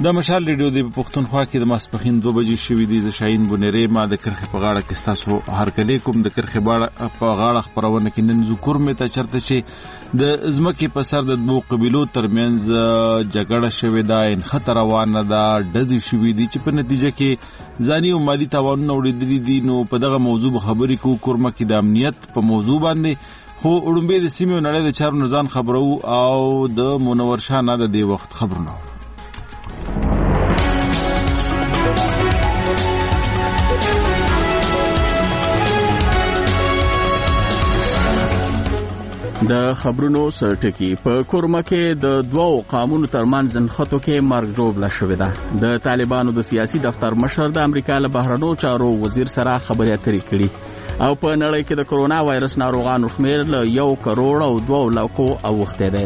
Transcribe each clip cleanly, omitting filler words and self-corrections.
د مشال ریډیو د پښتونخوا کې د ماسپښین 2 بجې شوې دي. ز شاهین بونری ما د کرخې په غاړه کې تاسو هرکلی کوم. د کرخې په غاړه خبرونه کې نن ذکر مې ته چرته چې د ازمکه په سر د دوه قبیلو ترمنځ جګړه شوې ده، ان خطر روانه ده، ډزې شوې دي چې په نتیجه کې ځاني او مالی تاوانونه وړاندې دي. نو په دغه موضوع خبرې کوو کورمه کې د امنیت په موضوع باندې. خو وړاندې د سیمې نړۍ د چارو نزان خبرو او د منور شاه نه د دې وخت خبرونه د خبرونو سرټکی. په کورمه کې د دوو قومونو ترمنځ نښتو کې مرګ ژوبله شوې ده. د طالبانو د سیاسي دفتر مشر د امریکا له بهرنیو چارو وزیر سره خبرې اترې کړي او په نړۍ کې د کرونا وایرس ناروغانو شمېر له 1 کروڑ او 2 لکو اوښتی دی.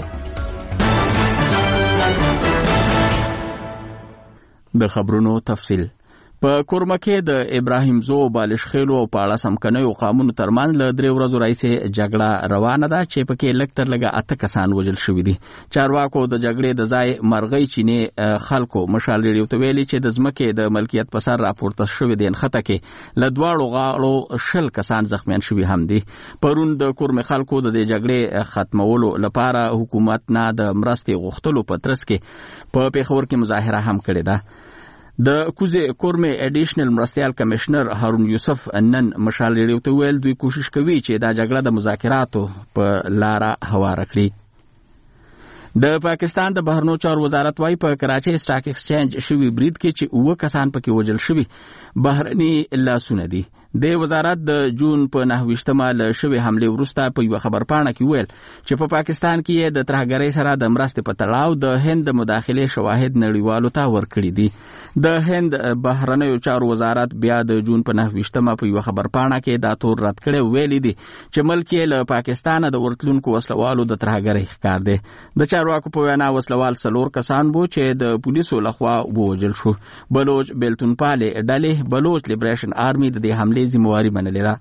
د خبرونو تفصیل. په کورمه کې د ابراهیم زو بالشخیلو او پاړه سمکنیو قومونو ترمنځ له 3 ورځو راځي جګړه روانه ده چې پکې لږ تر لږه 8 کسان وژل شوي دي. چارواکو د جګړې د ځای مرغۍ چینې خلکو مشال ریډیو ته ویلي چې د ځمکې د ملکیت په سر راپورته شوې دي نښته کې له دواړو غاړو 20 کسان زخمیان شوي هم دي. پرون د کورمه خلکو د جګړې ختمولو لپاره حکومت نه د مرستې غوښتلو په ترڅ کې په پیښور کې مظاهره هم کړې ده. د کوزه کورمه اډیشنل مرستيال کمشنر هارون یوسف نن مشال ریډیو ته ویل دوی کوشش کوي چې دا جګړه د مذاکراتو په لار هواره کړي. د پاکستان د بهرنیو چارو وزارت وايي په کراچۍ سټاک ایکسچینج شوی برید کې چې 9 کسان پکې وژل شوي بهرني لاسونه دي. د وزارت د جون په 9 له شوی حمله وروسته په یو خبرپاڼه کې ویل چې په پاکستان کې د ترهګرۍ سره د مرستې په تړاو د هند مداخله شواهد نړیوالو ته ورکړي دي. د هند بهرنیو چارو وزارت بیا د جون په 9 په یو خبرپاڼه کې دا تور رد کړي ویلي دي چې ملک یې له پاکستان د ورتلونکو وسلوالو د ترهګرۍ ښکار دی. د چارواکو په وینا وسلوال 4 کسان وو چې د پولیسو لخوا ووژل شو. بلوچ بیلتون پالي ډلې بلوچ لیبریشن آرمي د دې حمله ذمہواری منلې ده.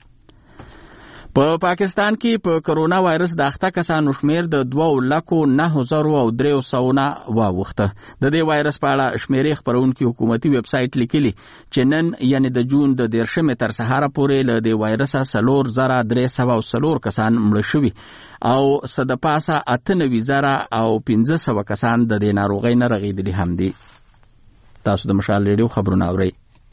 په پاکستان کې په کرونا وایرس د اخته کسانو شمېر د 2,09,300 نه واوښته. د دې وایرس په اړه شمېرې خبرونکي حکومتي ویب سټ لیکلي چې نن یعنی د جون د 13 تر سهار پورې له دې وایرس 4,304 کسان مړه شوي او صد پاسه 98,000 او 1500 کسان د دې ناروغۍ نه رغېدلي هم دي. تاسو د مشال ریډیو خبرونه اورئ.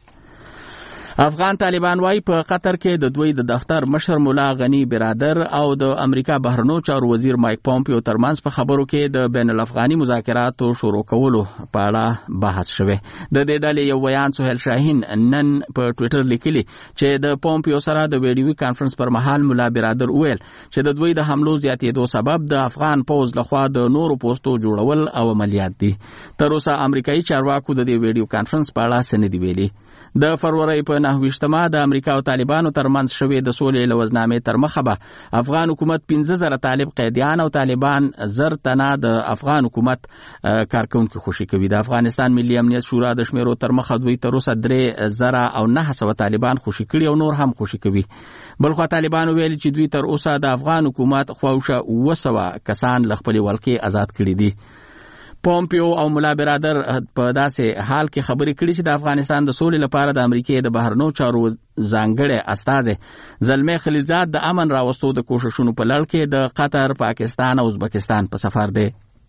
افغان طالبان وايي په قطر کې د دوی د دفتر مشر مولا غنی برادر او د امریکا بهرنیو چارو وزیر مایک پومپیو ترمنځ په خبرو کې د بین الافغاني مذاکراتو شروع کولو په اړه بحث شوه. د دې ډلې یو بیان سهیل شاهین نن په ټوئیټر لیکلی چې د پومپیو سره د ویډیو کانفرنس پر مهال مولا برادر ویل چې د دوی د حملو زیاتېدو سبب د افغان پوز لخوا د نورو پوسټو جوړول او عملیات دي. تر اوسه امریکایي چارواکو د دې ویډیو کانفرنس په اړه څه نه دی ویلي. د فروری په 9 د امریکا او طالبانو ترمنځ شوې د سولې لوزنامې تر مخه به افغان حکومت 15,000 طالب قیدیان او طالبان 1000 تنه د افغان حکومت کارکونکو خوشي کوي. د افغانستان ملي امنیت شورا د شمیرو تر مخه دوی تر اوسه 3,900 طالبان خوشي کړي او نور هم خوشي کوي. بلخو طالبانو ویلي چې دوی تر اوسه د افغان حکومت خواوشه 200 کسان له خپل ولکې آزاد کړي دي. پومپیو او مولا برادر په داسې حال کې خبرې کړي چې د افغانستان د سولې لپاره د امریکای د بهرنیو چارو ځانګړی استازی زلمی خلیلزاد د امن راوستو د کوششونو په لړ کې د قطر، پاکستان او ازبکستان په سفر دی.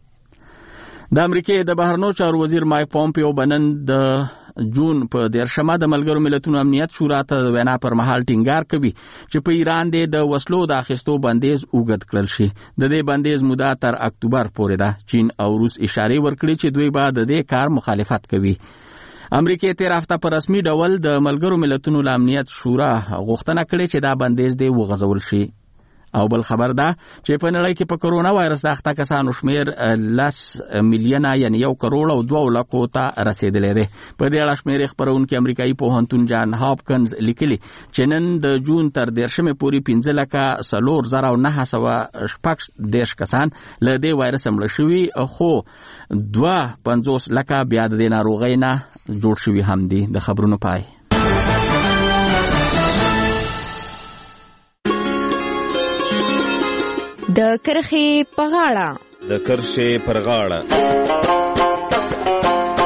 د امریکای د بهرنیو چارو وزیر مایک پومپیو بنن د جون په 13 د ملګرو ملتونو امنیت شورا ته د وینا پر مهال ټینګار کوي چې په ایران د وسلو د اخیستو بندیز اوږد کړل شي. د دې بندیز موده تر اکتوبر پورې ده. چین او روس اشاره ورکړي چې دوی به د دې کار مخالفت کوي. امریکای تیر هفته په رسمي ډول د ملګرو ملتونو امنیت شورا غوښتنه کړې چې دا بندیز دی وغځول شي. او بل خبر ده چې په نړۍ کې په کرونا وایرس د اخته کسانو شمیر 10 میلیونه یعنی 1 کروڑ او 2 لکو ته رسیدلی دی. په دې اړه شمیر خبرونکي امریکایي پوهنتون جان هاپکنز لیکلي چې نن د جون تر 13 پورې 15,910 کسان له دې وایرس مړه شوي خو 250 لکه بیا د ناروغۍ نه جوړ شوي هم دي. د خبرونو پای. د کرخې په غاړه. د کرښې پر غاړه.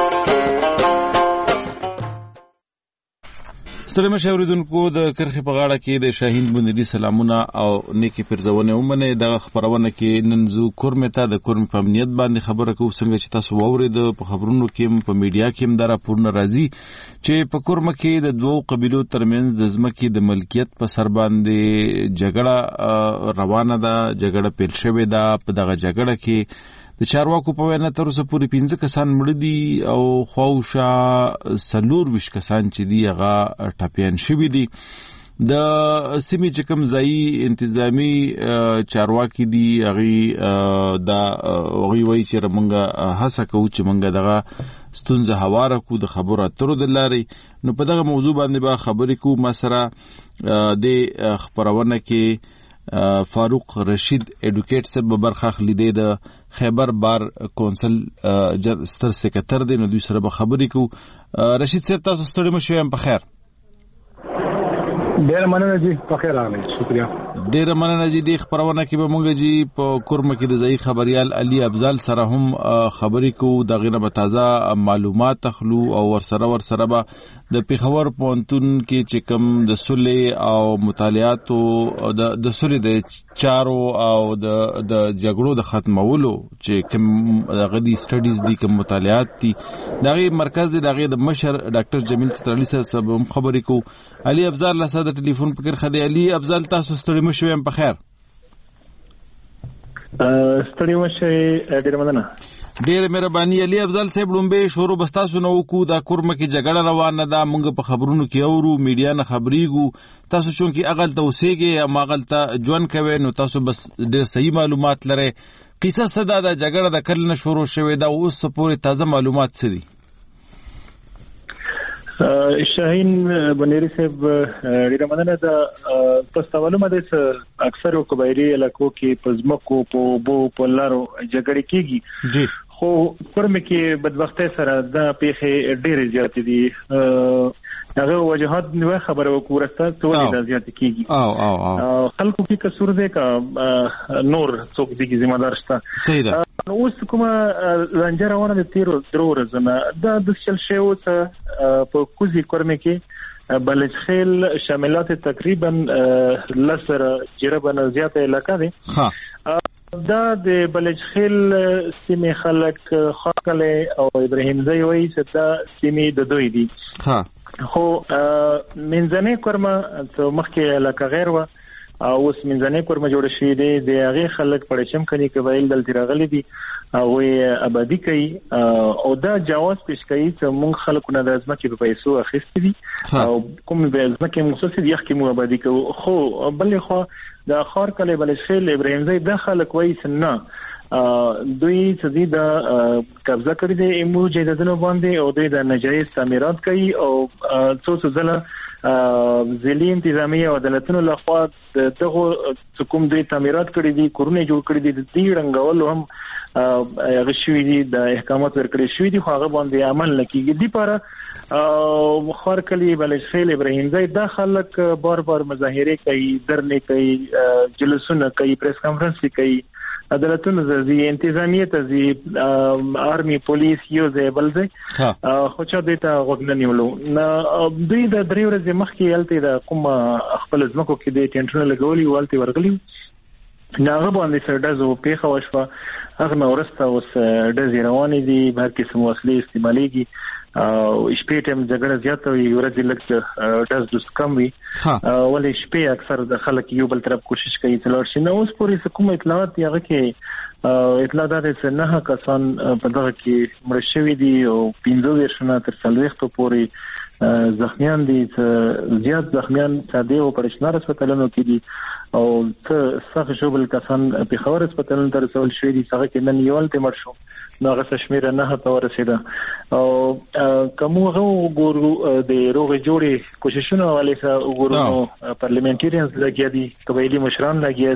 ستړي مشه اوریدونکو د کرخې په غاړه کې د شاهین بندري سلامونه او نیکی پرځونه ومنه د خبرونه کې ننزو کورمه ته د کورم په امنیت باندې خبره کوو څنګه چې تاسو واورید په خبرونو کې په میډیا کې دا راپورونه راځي چې په کورمه کې د دوو قبیلو ترمنځ د ځمکې د ملکیت په سر باندې جګړه روانه ده جګړه پیل شوې ده په دغه جګړه کې د چارواکو په وینا تر اوسه پورې 15 کسان مړه دي او خواوشا 24 کسان چې دي هغه ټاپیان شوي دي د سیمې چې کوم ځای انتظامی چارواکي دي هغه وایي چې موږ هڅه کوو چې موږ دغه ستونزه هواره کو د خبرو اترو د لارې نو په دغه موضوع باندې به خبرې کوو ما سره د خبرونه کې فاروق رشید ایډوکیټ سے برخه خلیدې د خیبر بار کونسل ستر سیکریټر دی نو دوی سره به خبرې کوو رشید صاحب تاسو ستړي مشه په خیر ډیر مننه جی په خیر راغلی شکریا ډیر مننه جی د خبرونه کې به مونږ جی په کورمه کې د ځای خبريال علي افضل سره هم خبرې کوو د غینه به تازه معلومات تخلو او ورسره به د پیښور پونتون کې چې کوم د سولې او مطالعاتو د سولې د چارو او د جګړو د ختمولو چې کوم غدي سټډیز دي کوم مطالعات دي دغه مرکز دی دغه د مشر ډاکټر جمیل سترلی صاحب هم خبرې کوو علي افضل له د ټلیفون پکې خدای علي افضل تاسو ستړي مشوي په خیر ستړي مشه ډیر مننه ډیر مهرباني علي افضل صاحب لومبه شروع بستاسو نو کو دا کورمه کې جګړه روانه ده مونږ په خبرونو کې اورو میډیا نه خبريګو تاسو چون کې اغل توسيږي اما اغل ته جون کوي نو تاسو بس ډیر صحیح معلومات لري قصه صدا د جګړه د کله شروع شوه دا اوس پورې تازه معلومات څه دي شاهین بنيري صاحب ډیره مننه دا تاسو معلومه ده اکثر قبایلی علاقو کې پزمکو په لارو جګړې کیږي جی خو کورمه کې بدبختۍ سره دا پیښې ډېرې زیاتې دي هغه وجهات نو خبره وکورسته څو د زیات کیږي خلکو کې قصور دی کا نور څوک دي ذمہ دار شته صحیح ده اوس کومه لنجرونه د تیرو درو ورځې دا د شل شیو ته په کوزي کورمه کې بلج خیل شاملات تقریبا لسر جربن زیاته علاقه دي دا د بلج خیل سیمه خلک خاکله او ابراهیم زوی وایي چې دا سیمه د دوی دي خو منځنۍ کورمه ته مخکې علاقه غیر و او اوس منځنۍ کورمه جوړ شوې دي د هغه خلک پړشم کني قبایل دلته راغلي دي او آبادی کوي او دا جواز پیش کوي چې موږ خلکو نه د ځمکې په پیسو اخیستې دي او کوم به ځمکې مخصوص دي چې موږ آبادی کوو خو بلې خو د خار کله بلش خیل ابراهیم زوی د خلک وایي چې نه دوی چې دي د قبضه کړی دي امو جیدادونو باندې او دوی د ناجایز تعمیرات کوي او څو ځله ځلي انتظامی او عدالتونو لخوا دغه کوم دوی تعمیرات کړی دي کورونه جوړ کړی دي د دې رنګول هم غشوی دي د احکامات ورکړي شوی دي خو هغه باندې عمل نکېږي دي پر خار کلی بلش خیل ابراهیم زوی د خلک بار مظاهره کوي درنه کوي جلسونه کوي پریس کانفرنس کوي عدالتونو زی انتظامیه ته زی آرمی پولیس یو ځای بل ځای خو چا دیتا غوښنه نیولو نه دوی د درې ورځې مخکې هلته د کوم خپل ځمکو کې د ټینټونه لګولي ولته ورغلي ناغه باندې سردازو پیښه وشوه هغه نورسته اوس ډزې روانې دي بهر کې سم وسلې استعمالېږي او شپې ټیم جګړه زیاته وي ورځې لږ ډز دوس کم وي ولې شپې اکثر د خلک یو بل طرف کوشش کوي چې لاړ شي نو اوس پورې کوم اطلاعات هغه کې اطلاع ده چې نه کسان په دغه کې مړ شوي دي او 15 شنه تر 40 پورې زخمیان دي زیات زخمیان ساده او پرشنار هسپتالونو کې دي او څه سخت شوبل کسان په خبر هسپتالونو ته رسول شوي دي څنګه کې نن یوال ته مړ شو نو هغه شمیره نه ته ورسېده او کومه وګورو د روغ جوړې کوششونه والے سره وګورو پارلیمنټریانز لګیا دي قبایلی مشران لګیا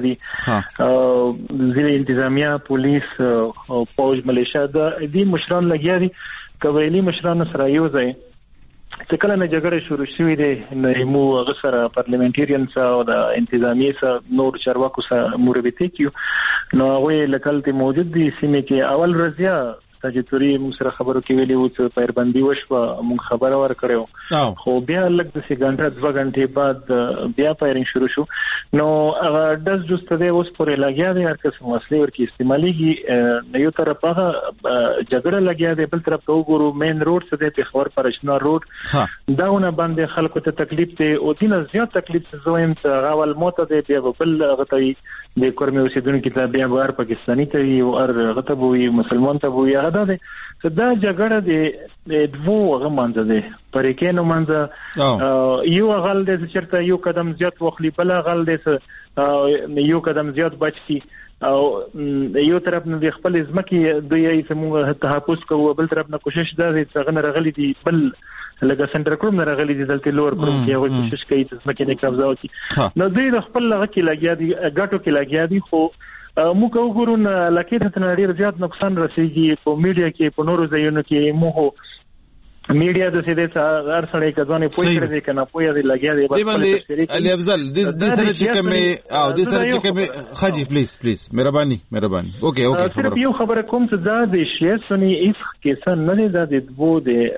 دي ضلع انتظامیه پولیس او فوج ملیشیا د دې مشران لګیا دي قبایلی مشران سره یو ځای چې کله نه جګړه شروع شوې ده نو مو هغه سره پارلیمنټریانز او د انتظامیه سره نور چارواکو سره مربوطه کیو نو هغه لکلته موجود دي سیمه کې اول ورځ ساجد توري موږ سره خبرو کې ویلي و چې پیربندي وشوه موږ خبره ورکړو خو بیا لږ د 2 غنټې بعد بیا فایرینګ شروع شو نو هغه داس جوسته دی اوس پورې لګیا دی هر څه مسلې ورکی استعماليږي نه یو طرف هغه جګړه لګیا دی بل طرف ته وګورو مین روډ څه دی په خبر پرشنا روډ داونه باندې خلکو ته تکلیف دی او دینه زیات تکلیف زویم ته غوال موته دی بیا بل غتای د کورمه اوسیدونکو ته بیا بار پاکستاني ته یو غته وي مسلمان ته وي هغه ده دا جګړه د دوه غمانځه ده پرې نو منځه یو غل د چرته یو قدم زیات وخلی بل غل د یو قدم زیات بچي او یو طرف نه د خپل ځمکې دوی یې سمو تحفظ کوو بل طرف نه کوشش ده چې څنګه رغلي دي بل لکه سنټر کروم نه رغلي دي دلته لور کروم کې هغه کوشش کوي چې ځمکې نه قبضه وکړي نو دوی د خپل لغه کې لګیا دي ګټو کې لګیا دي خو موږ وګورو لکه ته ډیر زیات نقصان رسیږي په میډیا کې په نورو ځایونو کې مو میډیا د سیدې هر سړی کځونه پوي کړی کنه پوي دی لګیا دی بس علي افضل د سره چې کومه او د سره چې کومه خاجي پلیز مهرباني اوکي صرف یو خبره کوم چې دا د شیسونی اس کیسه نه دی د دوه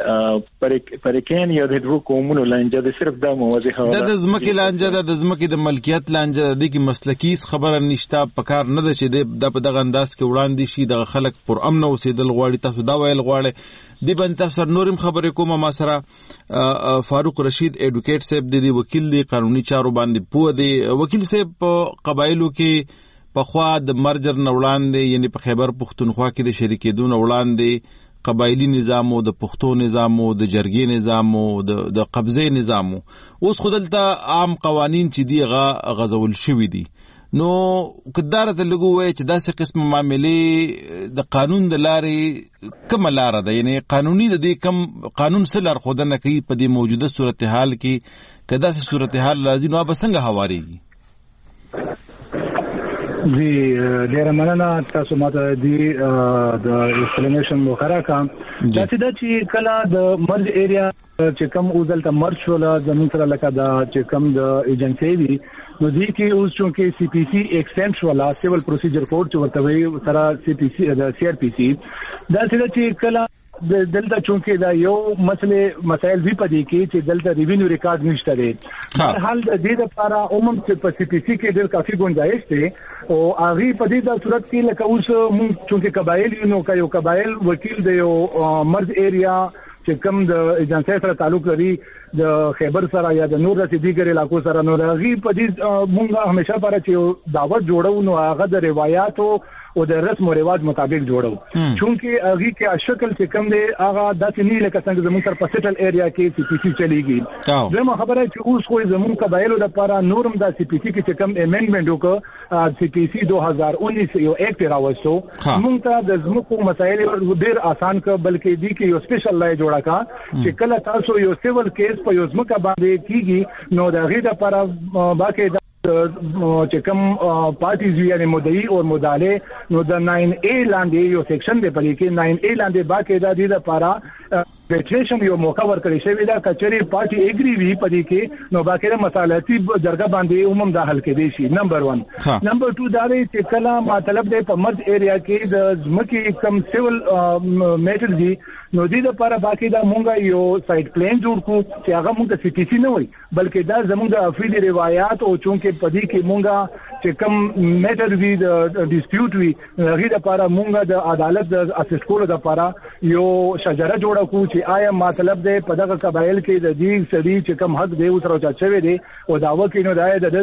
د پرکین یا د دوه کومونو لانجه د صرف د موضوع د ځمکې لانجه د ځمکې د ملکیت لانجه د کی مسلکی خبره نشته پکار نه ده چې د په دغه انداز کې وړاندې شي د خلک پر امن اوسېدل غواړي تاسو دا ویل غواړي دی باندې تاسو نورم خبرې کوم ما سره فاروق رشید ایډوکیټ صاحب د وکیل دی قانوني چارو باندې پوه دی وکیل صاحب په قبایلو کې په خوا د مرجر نه وړاندې یعنی په خیبر پښتونخوا کې د شریکېدو نه وړاندې قبایلی نظام او د پښتو نظام او د جرګې نظام او د قبضه نظام اوس خودلته عام قوانین چې دی غزول شوی دي نو کدار ته لګو وای چې داسې قسم معاملې د قانون د لارې کوم لار ده یعنی قانوني د دې کم قانون سره خودنه کوي په دې موجوده صورتحال کې کدا سه صورتحال لازم نو بسنګ حواريږي جی ډیر مننه تاسو ماته دی د ایکسپلینیشن مخره کوم دا چې کله د مرج ایریا چې کم اوزل ته مرج ولا زمون سره لکه دا چې کم د ایجنسی دی نو دی کې اوس چونکه سی پی سی ایکسټنډ ولا سیول پروسیجر کوډ چې ورته وي سره سی پی سی د سی آر پی سی دا چې کله دلته چونکه دا یو مسائل وی پدې کې چې دلته ریوینیو ریکارډ نشته دی هر حال د دې لپاره عموم چې په سی پی سی کې ډېر کافي گنجائش دی او هغه په دې صورت کې لکه اوس مونږ چونکه قبایل نو یو قبایل وکیل دی یو مرز ایریا چې کوم د ایجنسی سره تعلق لري د خیبر سره یا د نور رسیدي ګر علاقو سره نو راغي په دې مونږ همیشه پر چې دعوت جوړو نو هغه د روایتو او د رسم او رواج مطابق جوړو چونکه هغه کې شکل چې کم دی هغه د تنی لکه څنګه زموږ تر پسټل ایریا کې سی پی سی چلیږي زموږ خبره چې اوس خو زموږ قبایلو د لپاره نورم د سی پی سی کې کم امندمنت وکړ سی پی سی 2019 یو ایکټ راوستو موږ ته د زموږ مسایل ډیر آسان ک بلکې دی کې یو سپیشل لای جوړا کا چې کله تاسو یو سیول کیس په یو ځمکه باندې کیږي نو د غیدا لپاره باقاعده چې کوم پارټیز یعنی مدعی او مدعی نو د 9A لاندې یو سیکشن دی پرې کې 9A لاندې باقاعده د لپاره ریټریشن یو موقع ورکړی شوی دا کچري پارټي اګری وی پدې کې نو باقاعده مسالاتي جرګه باندې عموم داخل کې دی شي نمبر 1 نمبر 2 دا دی چې کله مطلب دی په مرز ایریا کې د ځمکې کم سیول میټر دی نو دې لپاره باقاعده مونږه یو سایت پلان جوړ کو چې هغه مونږ سی پی سی نه وای بلکې دا زموږ د افریدي روایت او چونکه پدې کې مونږه چې کم میټر وی د ډیسپیوټ وی هغه لپاره مونږه د عدالت د اسیسټ کولو لپاره یو شجره جوړه کو آیا مطلب دی په دغه قبایل کې د دې سړي چې کم حق دی اوس راځي چوي دی او داوا کې نو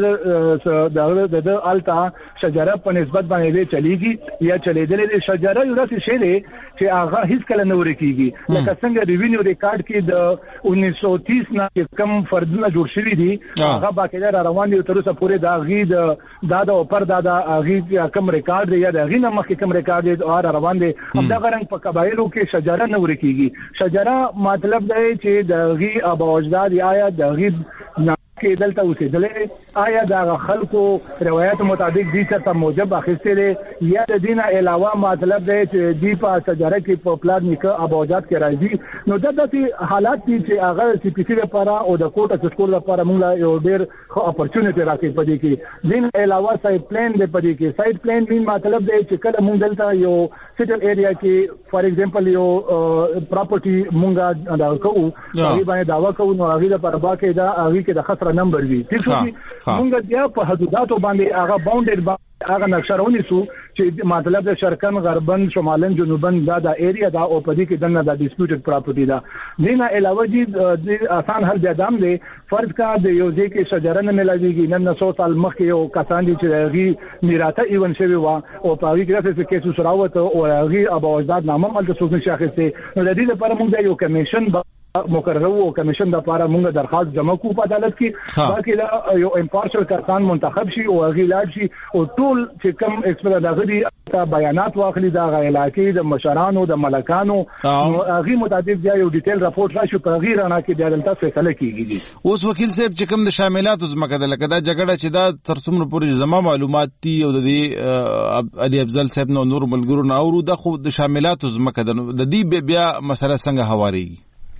دا د التا شجره په نسبت باندې چلیږي یا چلیدلې د شجره یو راسي شی دی چې هغه هیڅ کله نه ورکیږي لکه څنګه ریوینیو ریکارډ کې د 1930 نه کم فردونه جوړ شوی دي هغه باقاعده روان دي تر اوسه پورې دا غي د او پر دا غي کم ریکارډ دی یا د غي نه مخکې کم ریکارډ دی روان دي هم دا غرنګ په قبایلو کې شجره نه ورکیږي شجره مطلب دی چې د غي ابا اجداد یا د غي کې دلته اوسېدلې آیا دا خلکو روایت مطابق دي چې موجب اخیستلې یا د دینه علاوه مطلب دی چې دی په سجاره کې په پلان نیکه ابوجات کې راځي نو دا د حالات دي چې هغه سی پی سی لپاره او د کوټه سکول لپاره موږ یو ډېر خو اپورچونټی راکې پدې کې دین علاوه سایډ پلان دی پدې کې سایډ پلان مين مطلب دی چې کله موږ دلته یو سیټل ایریا کې فار ایگزامپل یو پراپرټي موږ دا کوو هغه باندې داوا کوو نو هغه لپاره باکې دا هغه کې د خطر نمبر وي چې موږ بیا په حدوداتو باندې هغه باونډډ هغه نقشهونه سو چې مطلب د شرقن غربن شمالن جنوبن دا ایریا دا او پدې کې دنه دا ډیسپیوټډ پراپرټي دا دینه علاوه دي آسان حل بيادام دي فرض کا د یو ځای کې شجره نه ملاويږي نن 100 سال مخکې یو کسان دي چې هغه میراثه ایون شوی و او په هغه کې څه کیسو سراوت او هغه ابوجداد نامه مل څه څه شاخصه نو د دې لپاره موږ یو کمیشن مقرره او کمیشن د لپاره موږ درخواست جمع کوو په عدالت کې باقي دا یو امپارشل کسان منتخب شي او هغه لاړ شي او ټول چې کوم ایکسپرت دغه دي بیانات واخلي د علاقې د مشرانو د ملکانو هغه مطابق بیا یو ډیټیل راپورټ راشي په غیر نه کې بیا دلته فیصله کیږي اوس وکیل صاحب چې کوم د شاملاتو زمکه د لکه دا جګړه چې دا تر څومره پورې زما معلومات دي او د دې علي افضل صاحب نو نور ملګرو نه اورو د خو د شاملاتو زمکه د دې بیا مسله څنګه هواريږي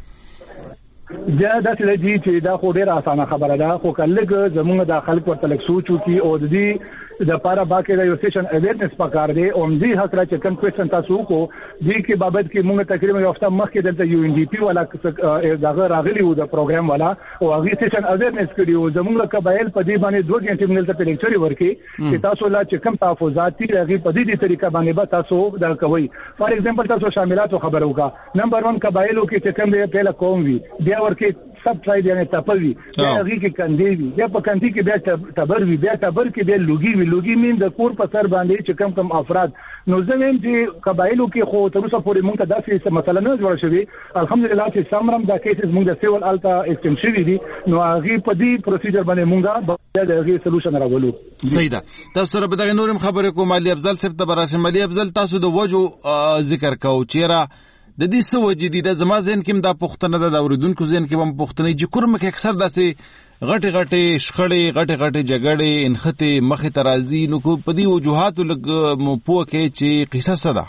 دا داسې دی چې دا خو ډیره اسانه خبره ده خو کله زموږ د خلک ورته لک سوچو کی او د دې د لپاره باقي د یو سیشن اویرنس پکار دی او دې حق را چې کوم کوېشن تاسو کو دې کې بابت کې موږ تقریبا یو هفته مخکې دلته یو ان ډي پی والا دغه راغلی وو د پروګرام والا او هغه سیشن اویرنس کړیو زموږ قبایل په دې باندې 2 غنټې موږ ته لیکچر ورکړي چې تاسو لا چې کوم تحفظات دي هغه په دې طریقه باندې به تاسو دا کوي فار ایگزامپل تاسو شاملاتو خبرو کا نمبر 1 قبایلو کې چې کوم دی پهلا قوم وي بیا ورکه سب ټرایب یعنی تپوي بیا هغه کې کندي وي بیا په کندي کې بیا تبر وي بیا تبر کې بیا لوګي مين د کور په سر باندې چې کم افراد نو زمين چې قبایلو کې خو تر اوسه پورې مونږ ته داسې مسله نه جوړه شوې الحمدلله چې سمرم دا کیسز مونږ د سیول الټا اسټم شوی دي نو هغه په دې پروسیجر باندې مونږه د هغه سولوشن راولو صحیح ده تاسو سره به دغه نورم خبرې کوم علي افضل صاحب ته براشم علي افضل تاسو د وجو ذکر کوو چیرې د دې څه وجې دي د زما ذهن کې دا پوښتنه ده د اوریدونکو ذهن کې هم پوښتنه چې کورم کې اکثر داسې غټي شخړې غټي جګړې انخته مخه ترازی نو کو په دې وجوهاتو لګ مپو کې چې قصه صدا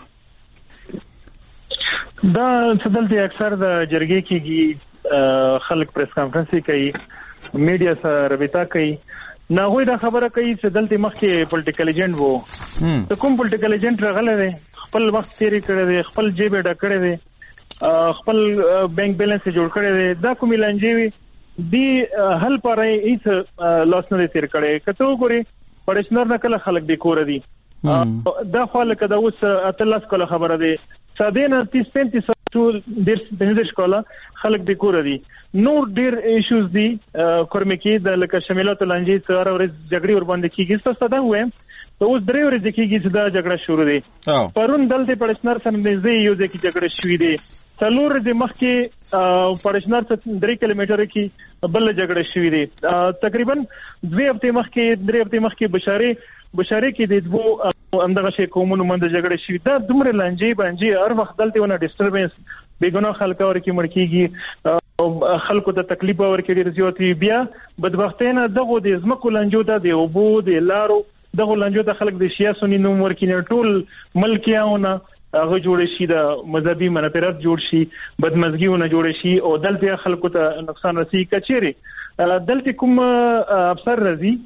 دا څدلته اکثر د جرګې کېږي خلک پریس کانفرنس کوي میډیا سره رابطه کوي ناغوی دا خبره کوي چې دلته مخکې پولیټیکل ایجنټ وو ته کوم پولیټیکل ایجنټ راغله ده خپل وخت تیری کړی دی خپل جیب ډک کړی دی خپل بانک بیلانس جوړ کړی دی دا کومې لانجې وي دی حل پاره هیڅ لاس نه تیر کړی کته وګوري پړشنر نه کله خلک دی کور دي دا خو لکه دا اوس اتلس کله خبره دی ساده نه 30-35 ټول د شکولا خلک دی کور دي نور ډیر ایشوز دي کورمه کې د لکه شاملات لانجې سره ورځ جګړې ور باندې کیږي څه صدا وې ته اوس درې ورځې کېږي چې دا جګړه شروع دي پرون دلته پړشنر سره نږدې یو ځای کې جګړه شوې دي څلور ورځې مخکې پړشنر څخه 3 کیلومتر کې بل جګړه شوې دي تقریبا 2 هفته مخکې 3 هفته مخکې بشاره کې د دوه اندغه شي کومونو منځ جګړه شوې دا دومره لانجې باندې هر وخت دلته ونه ډیسټربنس بیګناه خلک ورکی مړ کیږي خلکو ته تکلیف ورکړي ډیر زیاتې بیا بدبختانه دغه د زمکو لانجو د اوبو د لارو دغه لانجو د خلک د سیاسونی نوم ورکینه ټول ملکیاونه هغه جوړ شي د مذهبي منافرت جوړ شي بدمزګیونه جوړ شي او دلته خلکو ته نقصان رسي کچيري دلته کوم افسر رضی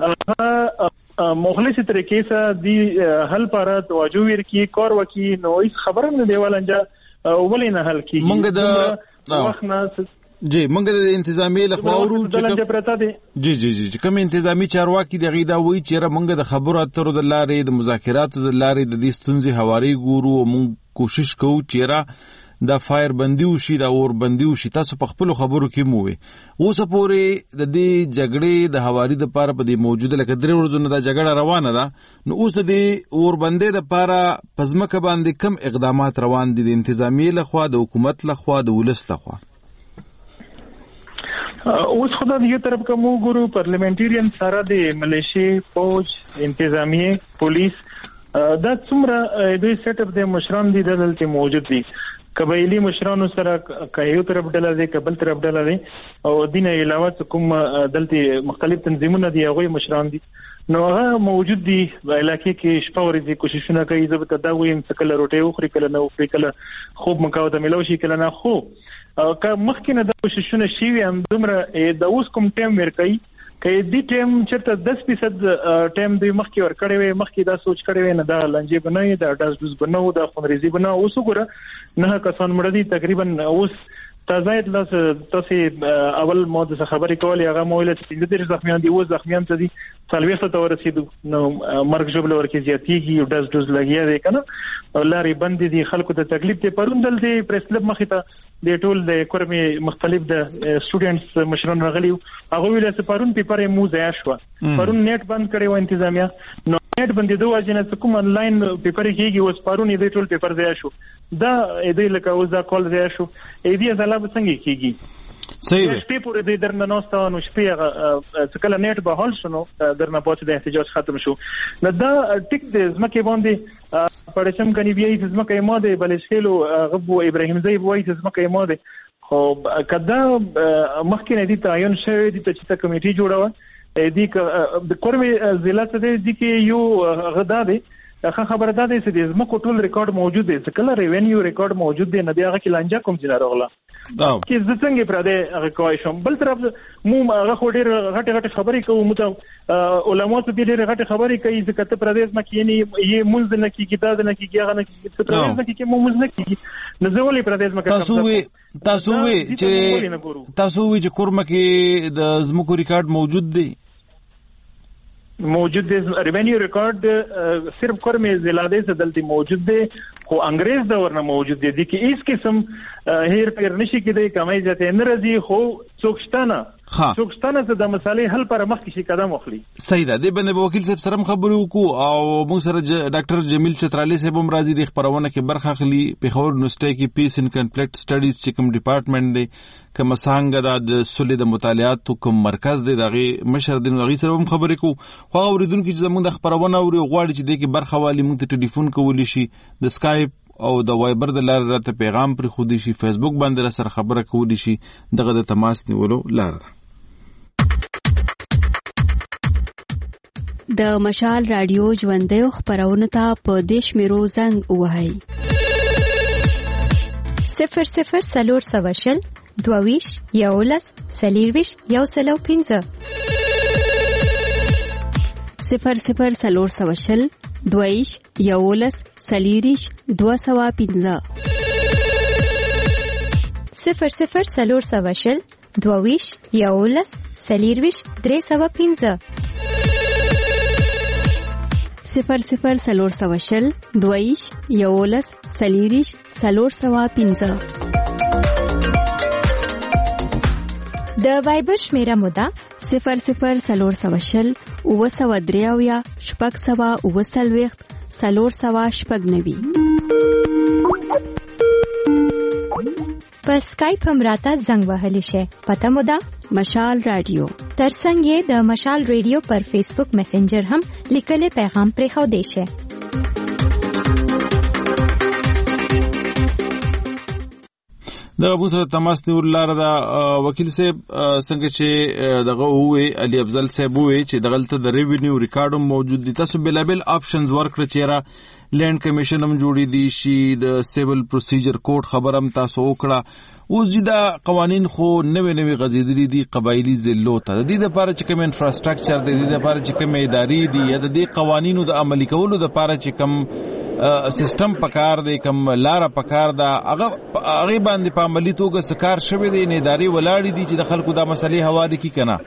مخلص طریقې سره دی حل پاره توجه ورکی کار وکي نو هیڅ خبره نه دیوالنجا ولې نه حل کی مونږ د وخت نه جی مونږ د انتظامی لخوا ورو چې کوم انتظامی چارواکي دغه دا وایي چې مونږ د خبرو اترو د لارې د مذاکراتو د لارې د دې ستونزې هواري ګورو او مونږ کوشش کوو چې دا فایر بندي وشي دا اور بندي وشي تاسو په خپل خبرو کې مو وي اوس پورې د دې جګړې د هواري د پاره په دې موجوده لکه درې ورځې نه دا جګړه روانه ده نو اوس د دې اور بندي د پاره پزمکه باندې کم اقدامات روان دي د انتظامی لخوا د حکومت لخوا د ولس لخوا اوس خدای دې طرف کوم ګورو پارلیمنټریان سره د ملیشي فوج انتظامیه پولیس دا څومره دوی سیټ اپ د مشران دي دلته موجود دي قبایلی مشرانو سره یو طرف ډله دی کبل طرف ډله دی او دینه علاوه کوم دلته مختلف تنظیمونه دي هغه مشران دي نو هغه موجود دي علاقې کې شپه ورځې کوششونه کوي زه به دا وایم چې کله روټي وخوري کله نه وخوري کله خوب مکاو ته ملو شي کله نه خو که مخکې نه د کوششونه شي هم دومره د اوس کوم ټیم ورکوي که دې ټیم چرته 10% ټیم دوی مخکې ورکړی وي مخکې دا سوچ کړی وي نه دا لنجې بنوي دا ډاز ډوز بنو دا خونریزي بنو اوس وګوره نه کسان مړه دي تقریبا اوس تازه تاسو اول مو د خبرې کولې هغه مو ویل چې د زخمیان دي اوس زخمیان ته دي څلويخته ته ورسېدو نو مرګ جوړل ورکې زیاتېږي او ډاز ډوز لګیا دی کنه لارې بندې دي خلکو ته تکلیف ته پروندل دي پریس کلب مخې ته د ټول د کورمي مختلف د سټوډنټس مشران راغلي هغه ویل چې پرون پیپر مو ضایع شو پرون نیټ بند کړی و انتظامیه نو نیټ بندې دوه اجنه کوم انلاین پیپر کېږي اوس پرون دې ټول پیپر ضایع شو دا دې لکه اوس دا کول ضایع شو دې ځلا به څنګه کېږي صحیح دی شپې پورې د درنه نوسته نو شپې کله نیټ به حل شنو درنه پاتې د احتجاج ختم شو نو دا ټیک د زمکه باندې پړشم کني بیا د زمکه ماده بلشیلو غبو ابراهیم زئی وایي د زمکه ماده خو کدا مخکې نه دي تعین شوی دي چې تا کمیټي جوړه دي د کورمي ضلع ته دي کې یو غدا دي خبره ده چې د زمکو ټول ریکارډ موجود دی چې کله ریونیو ریکارډ موجود دی نه دی هغه کې لانجه کوم چې راغله چې زه څنګه پر دې هغه کوی شم بل طرف مو هغه خو ډېر غټه خبرې کوو مو علماء ته ډېر غټه خبرې کوي چې کته پر دې مکه یې مونږ نه کیږي دا نه کیږي هغه نه کیږي چې پر دې مکه کې مونږ نه کیږي نو زه ولې پر دې مکه تاسو چې کورمه کې د زمکو ریکارډ موجود دی موجود دی ریونیو ریکارډ صرف کورمي ضلع دې دلته موجود دی خو انګريز دا ورنه موجود دی چې هیڅ قسم هیر پیر نشي کېدای کمای ځته نه راځي خو څوکشتانه چې د مسالې حل پر مخ کې قدم واخلي صحیح ده د بنده وکیل صاحب سره خبرو وکړو او موږ سره ډاکټر جمیل چترالی صاحب هم راځي د خبرونه کې برخه اخلي پیښور یونیورسيټي کې پیس ان کنفلیکټ سټډیز چې کوم ډپارټمنټ دی کوم څنګه د سولې د مطالعاتو کوم مرکز دی دغه مشر د نوغي سره هم خبرې کوو خو اوریدونکو چې زموږ د خبرونه اوري غواړي چې د کې برخه والی موږ ته ټلیفون کولی شي د سکایپ او د وایبر د لارې راته پیغام پر خودي شي فیسبوک باندې سره خبره کولی شي دغه د تماس نیولو لار د مشال رادیو ژوندۍ خبرونه ته په دیش میرو زنګ وهاي 00 سواشل دوویش یولس سلیرویش یوسلو 15 00 سواشل دویش یولس سلیریش 215 00 سواشل دوویش یولس سلیرویش 315 00 سواشل دویش یولس سلیریش 315 د وایبر شمیره مودا 00 سواشل وسودریاویا شپږ سوا وسلويخت سلور سوا شپږ نوي په سکایپ هم راته زنګ وهلی شي پته مودا مشال رادیو ترڅنګ د مشال رادیو پر فیسبوک میسنجر هم لیکل پیغام پرې خو دی شي د ابو سره تماس نیول لار دا وکیل صاحب څنګه چې دغه وې علي افضل صاحب وې چې دغلته د ریوینیو ریکارډ موجود دي تاسو بلابل آپشنز ورکړه چیرې لینډ کمیشن هم جوړې دي شي د سیول پروسیجر کوډ خبرم تاسو وکړه اوس دا قوانين خو نوې غزیدلې دي قبایلی ضلعو ته د دې لپاره چې کوم انفراستراکچر د دې لپاره چې کوم ادارې دي یا د دې قوانینو د عملي کولو لپاره چې کوم سیستم پکار دی کوم لار پکار دا هغه باندې په عملي توګه سکار شوی دی نه ادارې ولاړې دي چې د خلکو د مسلې حواله کی کنه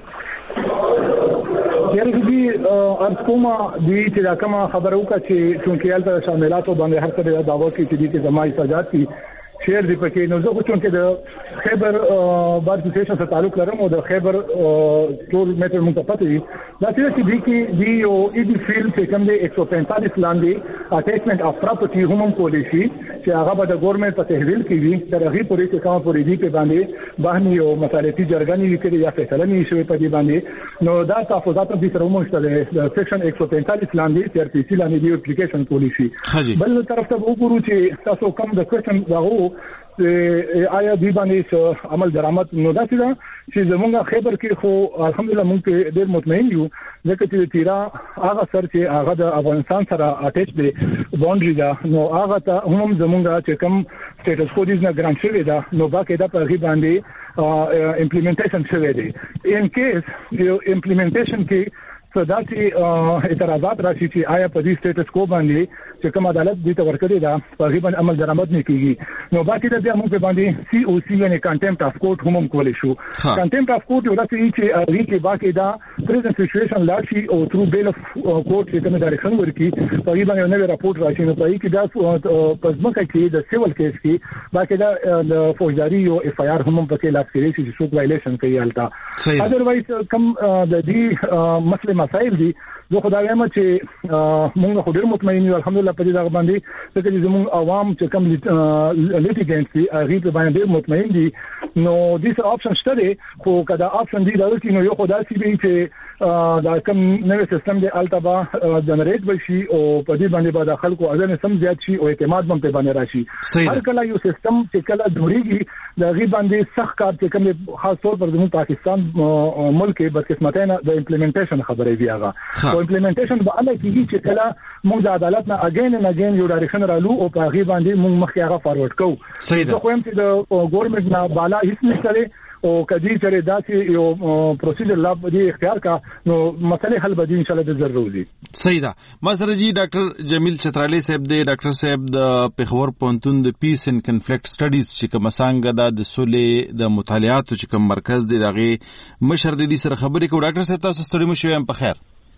یعنی چې ارکوما دی چې کومه خبرو کا چې چونکه یالته شاملاتو باندې هر څه دعوا کوي چې زمای سجاد کی شیر دی پکې نو زه چونکه د خیبر بار اسوسییشن سره تعلق لرم او د خیبر ټول میټر موږ ته پته دي دا چې دی کې دی او ایډي فیلډ چې کوم دی 145 لاندې اټیچمنٹ اف پراپرټي هم کولی شي چې هغه به د ګورنمنت په تحویل کې وي تر هغه پورې چې کوم پورې دي په باندې باندې او مصالحتي جرګې لیکلي یا فیصله نه شوی په دې باندې نو دا تحفظات د سره موږ د سیکشن 145 لاندې تر پی سی لاندې دی اپلیکیشن پالیسی بل طرف ته وګورو چې تاسو کوم د کوېشن راغو آیا دی باندې عمل درآمد نو دا چې زمونږ خبر کې خو الحمدلله موږ ډېر مطمئن یو ځکه چې تیرا هغه سر چې هغه د افغانستان سره اټیچ دی باونډري دا نو هغه ته هم زمونږ چې کوم سټیټس کو دې نه ګرانټ شوی دا نو باقي دا په غي باندې امپلیمنټیشن شوی دی ان کیس یو امپلیمنټیشن کې صدا چې اعتراضات راشي چې آیا په دې سټیټس کو باندې چې کوم عدالت دې ته ورکړي دا تقریبا عمل درآمد نه کیږي نو باقي د موږ په باندې سی او سی یعنی کنټمپټ اف کورټ هم کولای شو کنټمپټ اف کورټ یو راځي چې اړین کې باقي دا پریزنت سچويشن لاشي او تھرو بیل اف کورټ چې کوم ډایرکشن ورکی تقریبا یو نوې راپورټ راشي نو پای کې دا پزماکه کې د سیول کیس کې باقي دا د فوجداري او اف آی آر هم په کې لاس کې شي چې څوک وایلیشن کوي البته اذروایز کوم د دې مسله مسائل دي زه خدای یم چې موږ خو ډېر مطمئن یو الحمدلله په دې ځای باندې چې زموږ عوام چې کوم لیټیګنټس دي هغه په باندې ډېر مطمئن دي نو دیس اپشن شته خو کدا اپشن دی راځي نو یو خدای سي به چې دا کوم نوې سیستم دی التبا جنریټ بشي او په دې باندې به د خلکو اذن سم زیات شي او اعتماد هم په باندې راشي هر کله یو سیستم چې کله جوړیږي د غي باندې سخت کار چې کوم خاص طور پر زموږ پاکستان ملک کې بس قسمتونه د امپلیمنټیشن خبرې دی هغه او امپلیمنټیشن به الله کیږي چې کله موږ د عدالت نه اگین ان اگین یو ډایرکشن رالو او په غي باندې موږ مخکې هغه فارورډ کوو زه خو هم چې د ګورنمنت نه بالا هیڅ نشته او کدی چې داسې یو پروسیجر لا دی اختیار کا نو مسله حل به ان شاء الله د ضروري صحیح ده ما سره جی ډاکټر جمیل چترالی صاحب دی ډاکټر صاحب د پیښور پونتون د پیس ان کنفلیکټ سټډیز چې کوم څنګه د سولې د مطالعاتو چې کوم مرکز دی دغه مشر دی سره خبرې کوي ډاکټر صاحب تاسو ستړي مو شوم په خیر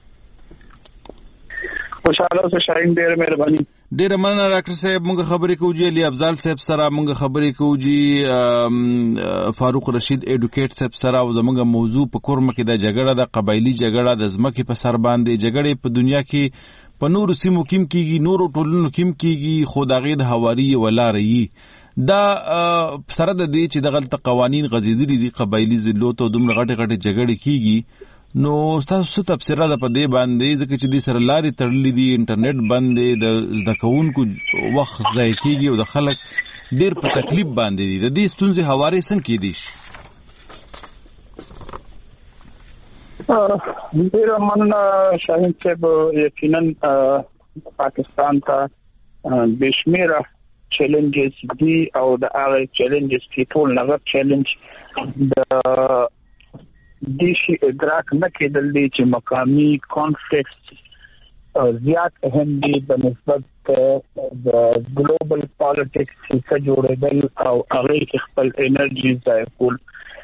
خوشاله اوسه شاهین ډېر مهرباني ډېر مننه ډاکټر صاحب موږ خبرې کوو جی علي افضل صاحب سره موږ خبرې کوو جی فاروق رشید ایډوکیټ صاحب سره او زموږ موضوع په کورمه کې د جګړه د قبایلی جګړه د ځمکې په سر باندې جګړې په دنیا کې په نورو سیمو کې کیږي نورو ټولنو کې کیږي خو د غید حواري ولاري دا سره د دې چې دغه قوانين غزیدلي دي قبایلی ذلت او دومره غټه غټه جګړې کیږي نو تاسو څه تفسیره ده په دې باندې ځکه چې دې سره لارې تړلې دي انټرنیټ باندې د زده کوونکو وخت ضایع کیږي او د خلک ډېر په تکلیف باندې دي د دې ستونزې هوارې څنګه کیدی شي ډېر مننه شاهین صاحب یقینا پاکستان ته بشمیره چیلنجز دي او د هغه چیلنجز کې ټول نغد چیلنج د دیشي ادراک نه کېدل دي چې مقامی کانفلیکټ زیات اهم دي په نسبت د ګلوبل پالیټکس څخه جوړېدل او هغه کې خپل انرژي ځای کول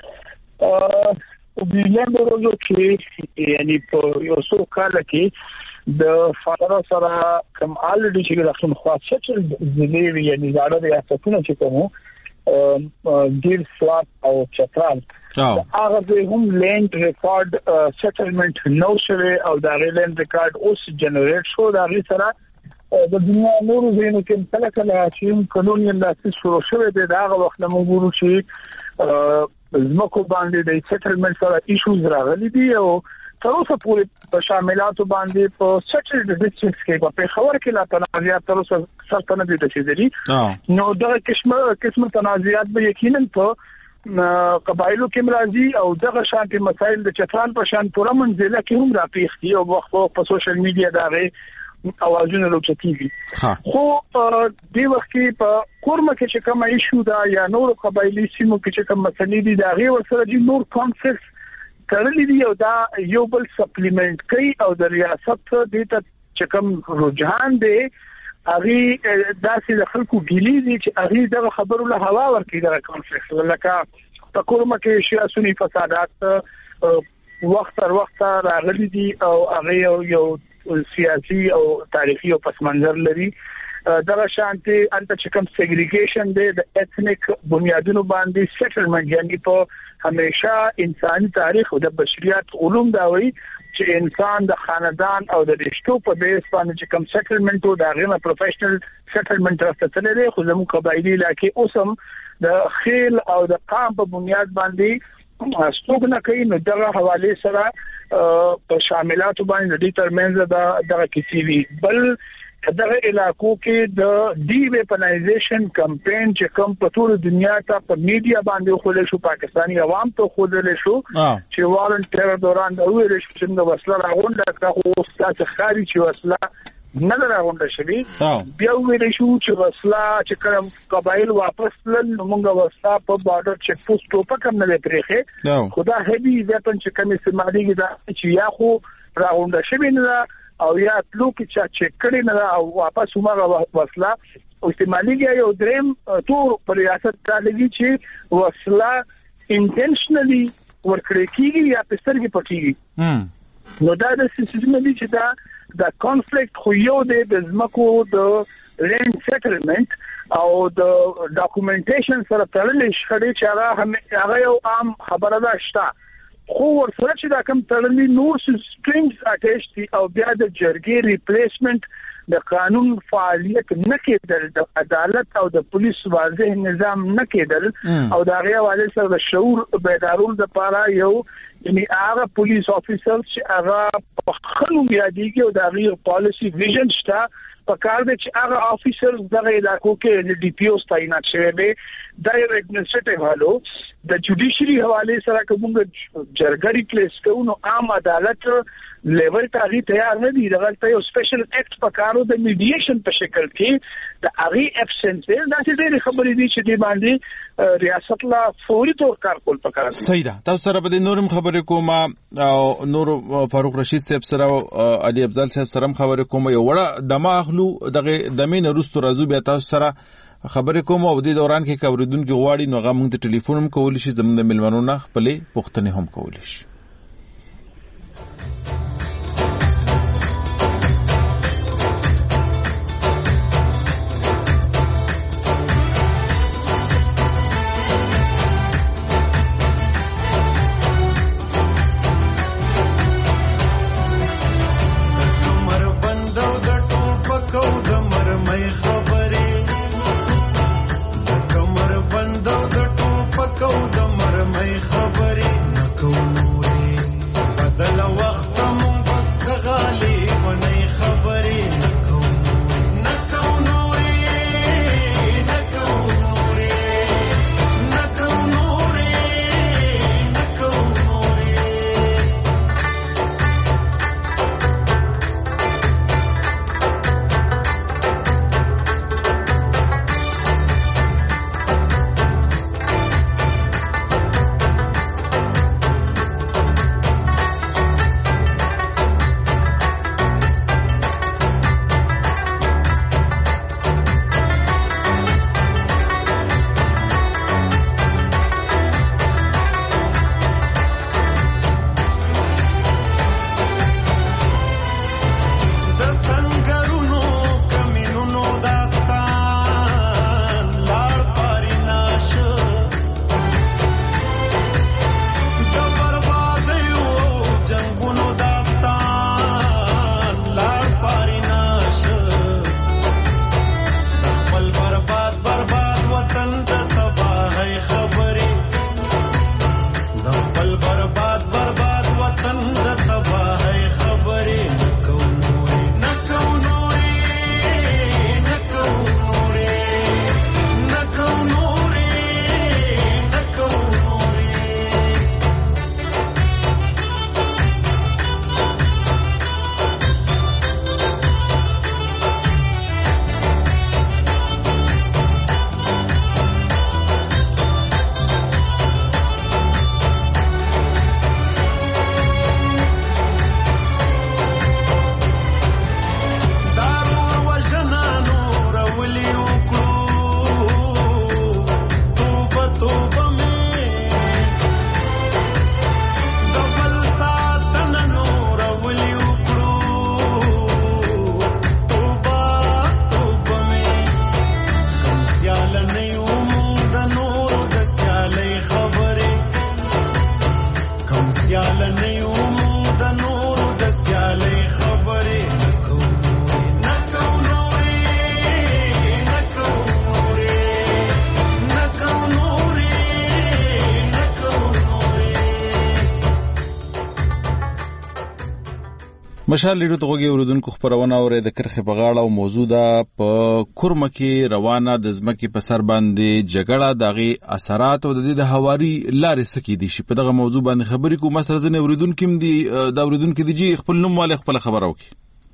په بیلند ورځو کې یعنی په یو څو کال کې د فارا سره کوم الډي چې د خپل خاصیت ځلې یعنی زړه ریاستونه چې کوم ګیر سوات او چترال هغه هم لینډ ریکارډ سیټلمنٹ نو شوه او دا لینډ ریکارډ اوس جنریټ شو دا غي سره د دنیا نورو زینو کې کله کله چې کلونیل لاسي شروع شوه دا هغه وخت موږ ګورو چې زموږ باندې د سیټلمنٹ سره ایشوز راغلي دي او تر اوسه پورې په شاملاتو باندې په سټلډ ډیسټرکټس کې په خبر کې لا تنازعات تر اوسه سلطنت دي رسیدلي نو دا قسم تنازعات به یقینا په قبایلو کې مرضی او دغه شانتي مسایل د چترال په شان پوره منځله کې هم راپیښ دي او وخت په سوشل میډیا دغه اوازونه لوچتيږي خو د وخت کې په کورمه کې چې کوم ایشو دا یا نور قبایلی سیمو کې چې کوم مسلې دي دا غي ورسره دي نور کانفلیکټس کړلې دي او دا یو بل سپلیمنٹ کوي او د ریاست د چې کوم رجحان دی هغه داسې د خلکو ګیلي دي چې هغه د خبرو له هوا ورکړي د کانفلیکټ لکه په کورمه کې سیاسي فسادات وخت تر وخت راغلي دي او هغه یو سیاسي او تاریخي او پس منظر لري دغه شانتي انت چې کوم سیګریګیشن دی د ایتنیک بنیادونو باندې سیټلمنٹ یعنی په همیشه انساني تاریخ او د بشریت علوم دا وایي چې انسان د خاندان او د رشتو په بیس باندې چې کوم سیټلمنټ او دا غیر پروفیشنل سیټلمنٹ راځي لري خو زموږ قبایلی علاقې اوسم د خیل او د قام په بنیاد باندې ستوګنه کوي نو دغه حواله سره په شاملات باندې د ترمنځ دغه کیسې وی بل دغه علاقو کې د ډی ویپنایزیشن کمپاین چې کوم په ټول دنیا ته په میډیا باندې خولل شو پاکستاني عوام ته خولل شو چې والنټیر دوران د ویل شو چې د وسله راغونډه کړه خو ستاسو خاري چې وسله نه راغونډه شوی بیا ویل شو چې وسله چې کوم قبایل واپس لن موږ وسله په بارډر چیک پوسټ ټوپک هم نه پرېخه خدا هدي ویپن چې کوم استعمالي دا چې یا خو راغونډه شوی نه او یا تلو کې چې کړي نه او واپس عمره وسله استعماليږي یو دریم تور پر ریاست تعالی چې وسله انټنشنلی ورکړي کیږي یا پسترګي پټيږي نو دا د سیستم دی چې دا کانفلیکټ خو یو د ځمکو د لینډ سیټلمنٹ او د ډاکومنټیشن سره تړلې شخړې چې هغه یو عام خبره ده شته خو ورسره چې دا کوم تړلې نور سټرینګز اٹیچ دي او بیا د جرګې ریپلیسمنت د قانون فعالیت نه کېدل د عدالت او د پولیس واضح نظام نه کېدل او دا غي حواله سره د شعور بیدارول لپاره یو یعنی هغه پولیس افیسر چې هغه په خلو یادېږي او دا غي پالیسی ویژن شته په کار د چې هغه افیسر دغه علاقو کې د ډي پی او تعینات شوی دی د ایڈمنسټریټیو حالو د جوډیشري حواله سره کوم جرګه ریپلیس کوو نو عام عدالت لیول ته تیار نه دي دغه یو سپیشل اکټ په کارو د میډییشن په شکل کې د اغي ابسنس دا چې ډېر خبرې دي چې د باندې ریاست لا فوري تور کار کول پکاره صحیح ده تاسو سره به نورم خبرې کوم او نور فاروق رشید صاحب سره او علي افضل صاحب سره خبرې کوم یو وړه دماغلو دغه د مين رستو راځو بیا تاسو سره خبرې کوم او د دوران کې کوریدونکو غواړي نو غو موږ ته ټلیفون هم کول شي زموږ د ملمنو نه خپلې پوښتنې هم کول شي مشال ریډیو ته غوږی اوریدونکو خبرونه اوري د کرخه په غاړه او موضوع ده په کورمه کې روانه د ځمکې په سر باندې جګړه دغه اثرات او د هواري لارې سکی دي شي په دغه موضوع باندې خبرې کوم سره ځنه اوریدونکو دي د اوریدونکو دي جی خپل نوم والے خپل خبرو کی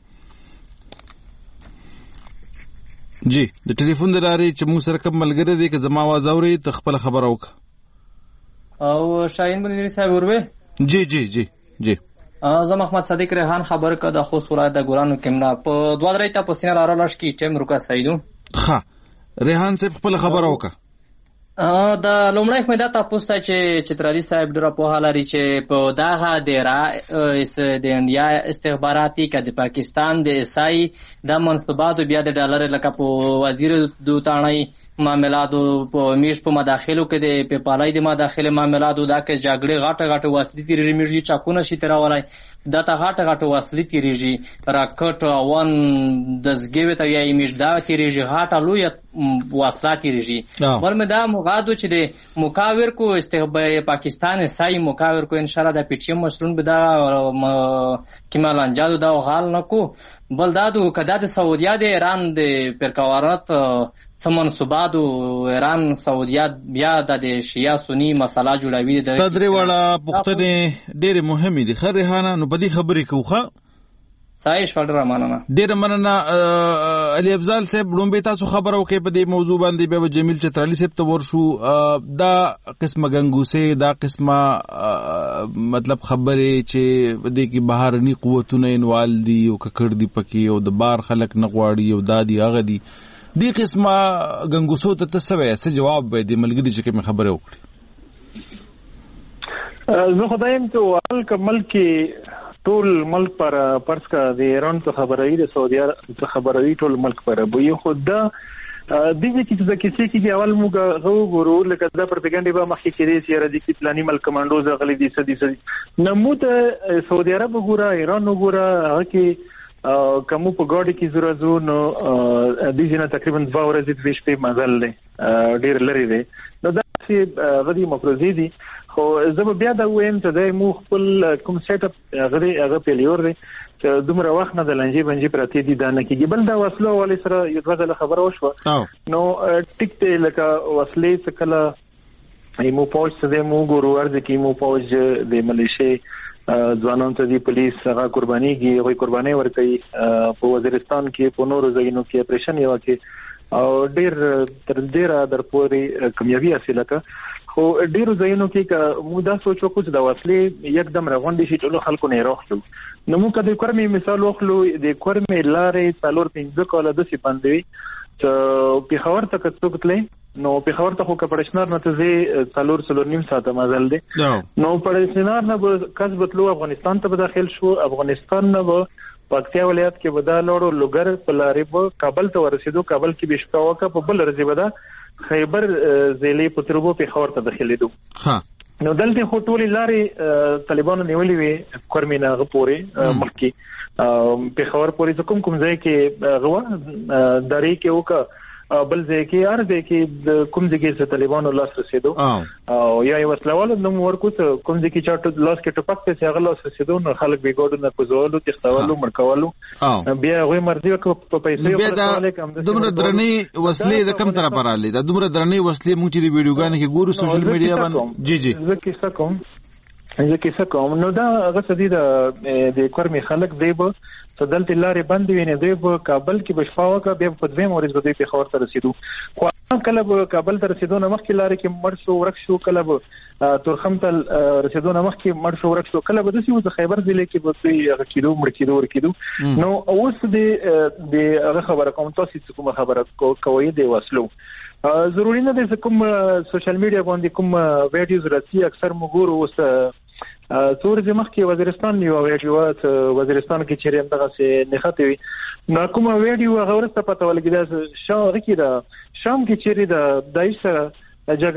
جی د ټلیفون د لارې چې موږ سره کوم ملګری دی که زما आवाज اوري ته خپل خبرو وک او شاهین بنيري صاحب وربه جی جی جی جی زه محمد صدیق ریحان خبر که د خو سورای د ګورانو کمنا په دوه درې تا په سینه راړل شي ټیم رکا سایدو ها ریحان صاحب خپل خبر وکا د لومړی مې دا تاسو ته چې چترالي صاحب ډېر په حال لري چې په داغه د انډیا استخباراتي کې د پاکستان د اسای د منصوبات بیا د ډالر لکه په وزیر دوتانای معاملاتو په میش په مداخلو کې د پالای د مداخله معاملاتو دا کې جګړه غاټه وسلې تیریږي میږي چاکونه شي تراولای دا ته غاټه وسلې تیریږي راکټ وان د زګوي ته یې میش دا تیریږي غاټه لوی وسلې تیریږي ولمه دا مغادو چې د مکاور کو استخبار پاکستان سای مکاور کو ان شاء الله د پی ټی ایم مشرون به دا کمال انجادو دا غال نکو بل دادو کدا د سعودیا د ایران د پرکوارات سمنصوباتو ایران سعودیا بیا د شیعه سنی مسله جوړوي د تدری والا پختنه ډېر مهمه دي خریحانه نو بدی خبرې کوخه سایش فډر مننه ډېر مننه علي افضل صاحب لومبه تاسو خبرو کې په دې موضوع باندې به جمیل چترالی صاحب ته ورشو دا قسمه غنګوسه دا قسمه مطلب خبرې چې په دې کې بهرني قوتونه انوال دي او ککړ دي پکې او د بار خلک نه غواړي او دادی هغه دي دی قسمه غنګوسو ته تسوي څه جواب به دی ملګری چې کوم خبره وکړي زه خدایم ته ول کمل کې ټول ملک پر پرس کا د ایران ته خبرې د سعودي ته خبرې ټول ملک پر به خود دا دغه چې د کیسې کې اول موږ غوړو لکه دا پروپاګاندا به مخکې کېږي چې راځي چې پلاني ملک کمانډوز غلي دي سدي نموت سعودي عرب وګوره ایران وګوره هغه کې کوم په ګاډي کې زورازو نو د دې تقریبا 2 ورځې د شپې مزل دی ډیر لري دی نو دا چې غدي مفروضي دي خو زه بیا دا وایم چې د مو خپل کوم سیټ اپ هغه پیلیور دی چې دومره وخت نه د لنجې بنجې پراتی دي دا نه کېږي بل دا وسلو والی سره یو ځل خبره وشوه نو ټیک ته لکه وسلې څه کله ایمو پوج څه مو ګورو ارزه کې مو پوج د ملیشیا ځوانان ته دی پولیس هغه قربانيږي هغه قرباني ورکوي په وزیرستان کې په نورو ځایونو کې اپریشن یو کې او ډیر تر ډیره در پورې کامیابی حاصله کړه خو ډیرو ځایونو کې موږ دا سوچو چې د وسلې یکدم راغونډې شي ټول خلکو نه راخلو نو موږ د کورمې مثال وخلو د کورمې لارې څلور 15 کاله د سی باندې چې په خبر ته کڅوکتلې نو په خبر ته خو کپړشنار نه ته څلور نیم ساعت مازل دي نو پړشنار نه به کسبتلو افغانستان ته داخل شو افغانستان نه به پکتیا ولایت کې ودا لوړو لوګر په لارې په کابل ته ورسېدو کابل کې بشپا وکړه په بل ورځ ودا خیبر ضلع په تربو په خبر ته داخليدو نو دلته خو ټولې لارې طالبانو نیولې وي کورمینه غپوري مخکي په خبر پورې کوم ځای کې غوا درې کې وکړه بل ځای کې هر ځای کې کوم ځای کې طالبانو لاس رسیدو او یا یو وسلوال نو ورکو کوم ځای کې چې لاس کې ټپک ته هغه لاس رسیدو نو خلک به ګوډو نه کوزولو تختوالو مرکوالو بیا غوي مرضی په پیسې ورکول دومره درنې وسلې د کم طرف رااله دا دومره درنې وسلې مونږ چې ویډیوګان کې ګورو سوشل میډیا باندې جی جی زه کیسه کوم نو دا هغه سدي د کورمي خلک دیبو ته دلته لارې بند ویني دوی په کابل کې بشفاوه کا بیا په دویم ورځ دوی په خبر ته رسیدو خو کله به کابل ته رسیدو نه مخکې لارې کې مرشو ورکشو کله به تورخم ته رسیدو نه مخکې مرشو ورکشو کله به د سیمه خیبر ضلع کې به دوی هغه کېدو مړ کېدو ورکېدو نو اوس د هغه خبره کوم تاسو کوم خبره کوي دی وسلو ضروري نه دی کوم سوشل میډیا باندې کوم ویډیوز راځي اکثر موږ اوس څور ځمخ کې وزیرستان یو ویډیو وزیرستان کې چیرې دغه څه نخته وي نو کوم ویډیو هغه ورسته پته ولګی دا شام کې چیرې د دایسه جګړه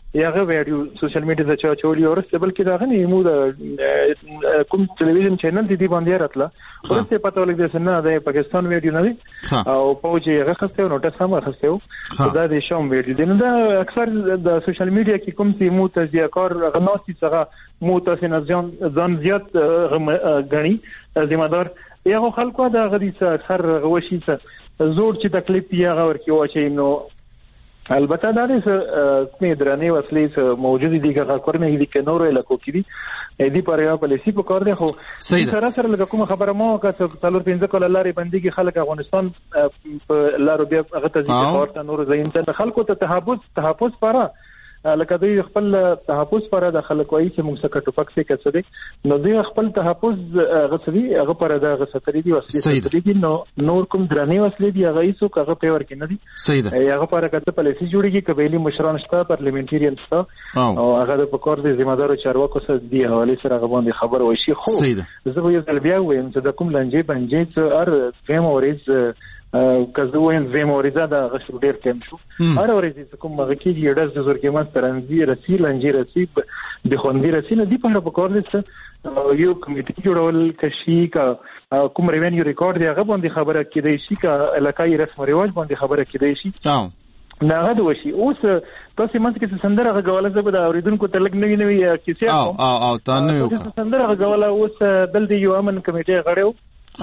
یاغه ویډیو سوشل میډیا ته چولي ورسته بلکې دا غني مو د کوم ټلویزیون چینل دي باندې راتله ورسته پته ولګی چې نه د پاکستان ویډیو نه دي او پوجي هغه خسته نو ټس هم خسته دا د شوم ویډیو دي نو دا اکثر د سوشل میډیا کې کوم چې مو تزیاکار غناستي څنګه مو تاسو ځان زیات غني ذمہدار یو خلکو دا غدي سر غوشي زور چې تکلیف یې غور کې واچي نو البته دا څه درنې وسلې موجود دي که کورنه دي که نور علاقو کې دي دې پر یو پالیسی په کار دی خو سره لکه کوم خبره مو که څلور 15 کال لارې بندګي خلک افغانستان په لارو بیا هغه ته ځي نور زین ته خلکو ته تحفظ پاره لکه دوی خپل تحفظ پر د خلکوي چې موږ څخه ټوپک څخه کڅوي نو دوی خپل تحفظ غسوي هغه پر د غساتري دي وسلې دي نو نور کوم درنې وسلې دي هغه هیڅ هغه پیور کې نه دي هغه پر کته پالیسي جوړیږي قبایلی مشران شته پارلیمنټریان شته او هغه د پکور د ذمہدارو چارواکو سره دی حواله سره هغه باندې خبر وشي خو زه یو ځل بیا وایم چې د کوم لنجې بنجې ار فهم اورز کزه وین زم اوریزه دا غشو ډیر کم شو هر اوريزه کوم هغه کې یډز د زور کې ما ترنځي رسی لنجي رسی د خوندې رسی نه دی په کار دي یو کمیټه جوړول کشي کا کوم ریوینیو ریکارډ دی هغه باندې خبره کېدای شي کا علاقائی رسم او رواج باندې خبره کېدای شي نه غد وشي اوس تاسو مونږ کې سندره غواله زبر اوریدونکو ته لګ نوی کیسه او تا نو سندره غواله اوس دل دی یو امن کمیټه غړیو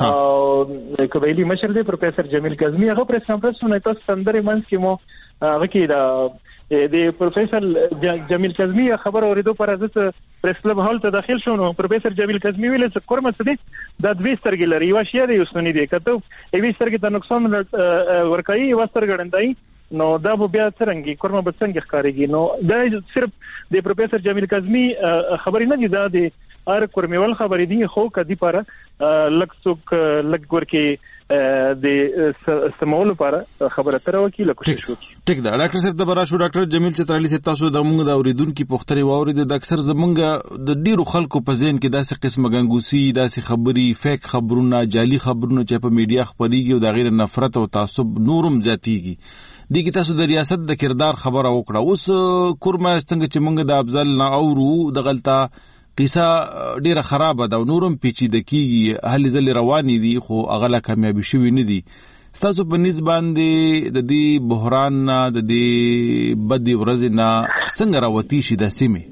او قبایلی مشر دی پروفیسر جمیل کاظمی هغه پریس کانفرنس نه تاسو سندره منځ کې مو هغه کې دا د پروفیسر جمیل کاظمی خبر اوریدو پر ازت پریس کلب هال ته داخل شو نو پروفیسر جمیل کاظمی ویل چې کورمه څه دي د دوی سترګې لري یو شی دی وسنی دی کته ایوي سترګې ته نقصان ورکړي یو سترګړندای نو دا بیا څنګه کورمه به څنګه ښکاريږي نو دا صرف د پروفیسر جمیل کاظمی خبرې نه دي دا د ار کورمیول خبرې دي خو کدي پر لکڅوک لګور کې د سمول پر خبره تر وکیل کوشش وکړي ټیک دا ډاکټر صاحب د براشو ډاکټر جمیل چترالی صاحب تاسو د موږ د اوریدونکو پوښتنې واورید د اکثر زمونږ د ډیرو خلکو په ذهن کې داسې قسمه غنګوسی داسې خبري فیک خبرونه جعلي خبرونه چې په میډیا خبريږي او د غیر نفرت او تعصب نورم زیاتیږي دغه تاسو د ریاست د کردار خبره وکړه اوس کورمه څنګه چې موږ د افضل نه اورو د غلطه قصه ډیره خراب ده او نورم پیچیده کیږي هلي ځل رواني دي خو اغله کامیابی شوی نه دي تاسو په نسبت باندې د دې بحران نه د دې بدی ورځ نه څنګه راوتی شي د سیمه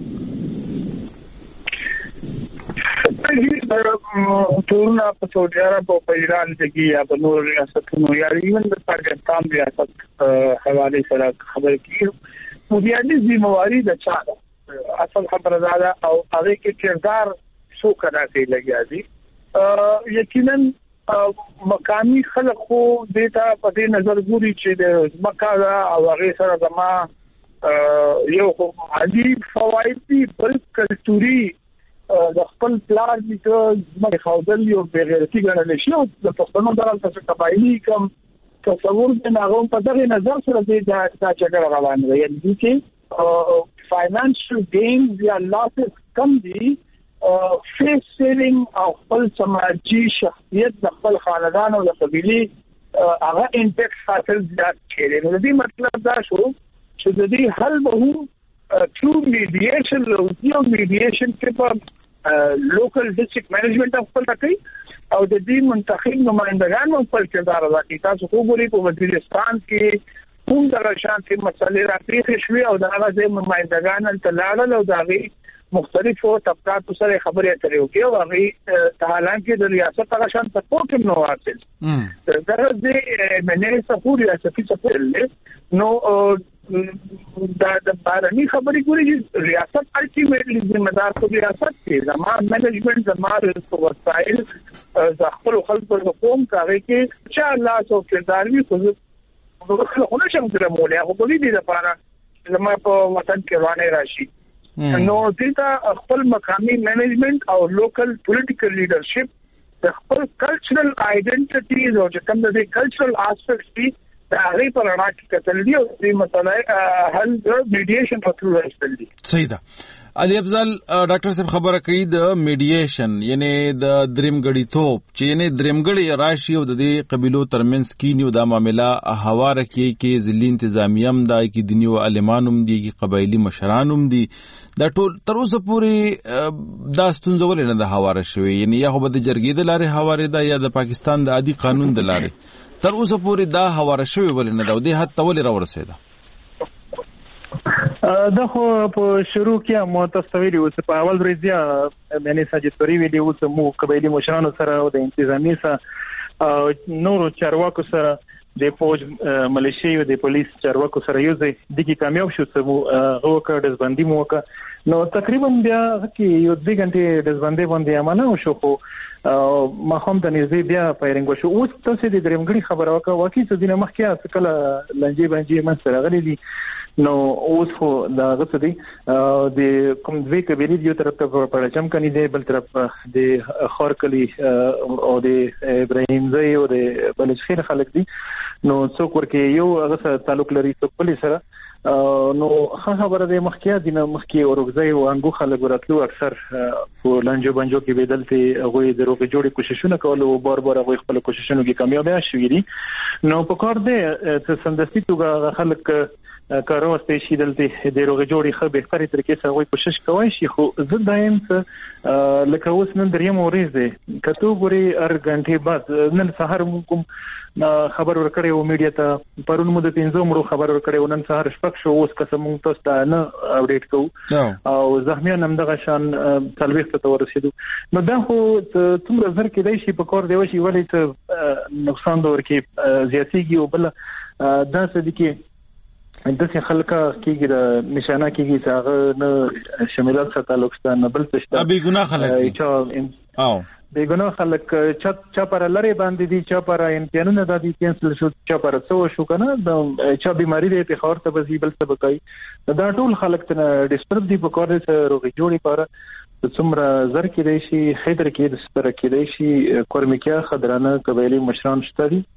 ټولنا په سعودي عرب او په ایران کې یا په نور ریاستونو یا ایون د پاکستان ریاست حواله سره خبرې کیږي مو بیا دې ذمہواری د چا اصل خبره ده او هغه کې کردار شو کړه کې لګیا دي یقینا مقامی خلک خو دیتا په دې نظر ګوري چې د مکه او هغه سره زما یو عجیب فواید دي بل کلتوري د خپل پلان دي چې مګ خوځل یو بغیرتی ګڼل شي او د پښتنو درته څه قبایلی کوم تصور نه هغه په دغه نظر سره دي دا چې روان دی یعنی چې financial gains یا losses کم دي face saving او خپل سماجی شخصیت د خپل خاندان او د قبيله هغه امپیکټ حاصل زیات کړي نو دې مطلب دا شو چې د دې حل به through mediation او mediation کې په local district management خپل کوي او د دې منتخب نمائندگان خپل کردار ادا کوي تاسو وګورئ په وزیرستان کې کوم د شانتي مسلې راځي شوي او دا غږی نمائندگان تلاړل او دا مختلفو طبقات سره خبرې اترې وکړي او هغه حالانکه د ریاست هغه شان سپورټ هم نو حاصل دا د منې سپورټ ریاستي سپورټ نو دا د بارني خبرې ګوري ریاست الټیمیټلی ذمہ دار کو ریاست کې زموږ منیجمنت زموږ وسایل د خپل خلکو په قوم کاري کې چې الله سو کردار وي خو خو نشم سره مولیا خو په دې لپاره زموږ په وطن کې روانه راشي نو دې خپل مقامي منیجمنت او لوکل پولیټیکل لیډرشپ د خپل کلچرل آئیډنټیټیز او چې کوم د کلچرل اسپیکټس دي هغه پر اړه کې کتل دي او د مسله حل د میډییشن په تور راځي دي. صحیح ده. علي افضل ډاکټر صاحب خبره کوي د میډییشن یعنی د درېمګړی توپ چې یعنی درېمګړی راشي او د دې قبيلو ترمنځ کینی او د معاملې هواره کې ځلې انتظامیه هم دای کې دنیو عالمانوم دي کې قبایلی مشرانوم دي دا ټول تر اوسه پورې دا ستونزه ولې نه ده هواره شوې یعنی یا خو به د جرګې د لارې هواره ده یا د پاکستان د عادي قانون د لارې تر اوسه پورې دا هواره شوې ولې نه ده او دې حد ته ولې راورسېده؟ دا خو په شروع کې مو تاسو ویلي و چې په اول ورځ یعنی ساجتوري ویلي و چې مو قبایلی مشرانو سره او د انتظامی سره نورو چارواکو سره د فوج ملیشي او د پولیس چارواکو سره یو ځای د کې کامیاب شو چې مو هغه دزبندي مو وکړه نو تقریبا بیا کې یو 2 غنټې دزبندي باندې امانه شو خو ما هم د نږدې بیا فایرینګ وشو. اوس تاسو د درېمګړي خبره وکړه واقعي چې دینه مخکې څه کله لنجې باندې من سره غلي دي نو اوس خو دا غته دي د کوم دوی کبیري یو طرف ته پړچم کني دی بل طرف د خارکلی او د ابراهیم زئی او د بلشخیر خلک دي نو څوک ورکه یو هغه تعلق لري څوک پولیس سره نو خبره د مخکې دینه مخکې اورګزای او انګو خلک وراتلو اکثر په لنجو بنجو کې بدلته هغه د روغ جوړې کوششونه کول او بار هغه خپل کوششونو کې کامیاب شوي دي نو په کار دی چې سندستي توګه خلک کارو واستې شي دلته د روغ جوړې خو به ترې طریقې سره وای کوشش کوي شي خو زه دایم لکه اوس نن دریم ورځ دی کته ګوري ار غنټه بعد نن سحر کوم خبر ورکړی او میډیا ته پرون مو د 15 مړو خبر ورکړی او نن سحر شپږ شو اوس قسم تاسو ته نه اپډیټ کوو او زخمیان هم دغه شان تلويخ ته ورسېدو نو دا خو څومره زر کې دی شي په کار دی وشي ولې ته نقصان دور کې زیاتېږي او بل دا څه دي کې دغه خلک کېږي د نشانه کېږي چې هغه نه شمولات سره تعلق ستانه بل څه ابي ګناه خلک او بیگناه خلک چا پر لری باندې دي چا پر امتحانونه د دې کینسل شو چا پر څو شو کنه د چا بیماری دی په خور ته بزیبل څه بکای دا ټول خلک ته ډیسپرب دي په کار سره روغي جوړي پر څومره زر کې دی شي خیدر کې د سپر کې دی شي کورمیکیا خدرانه قبایلی مشران شته دي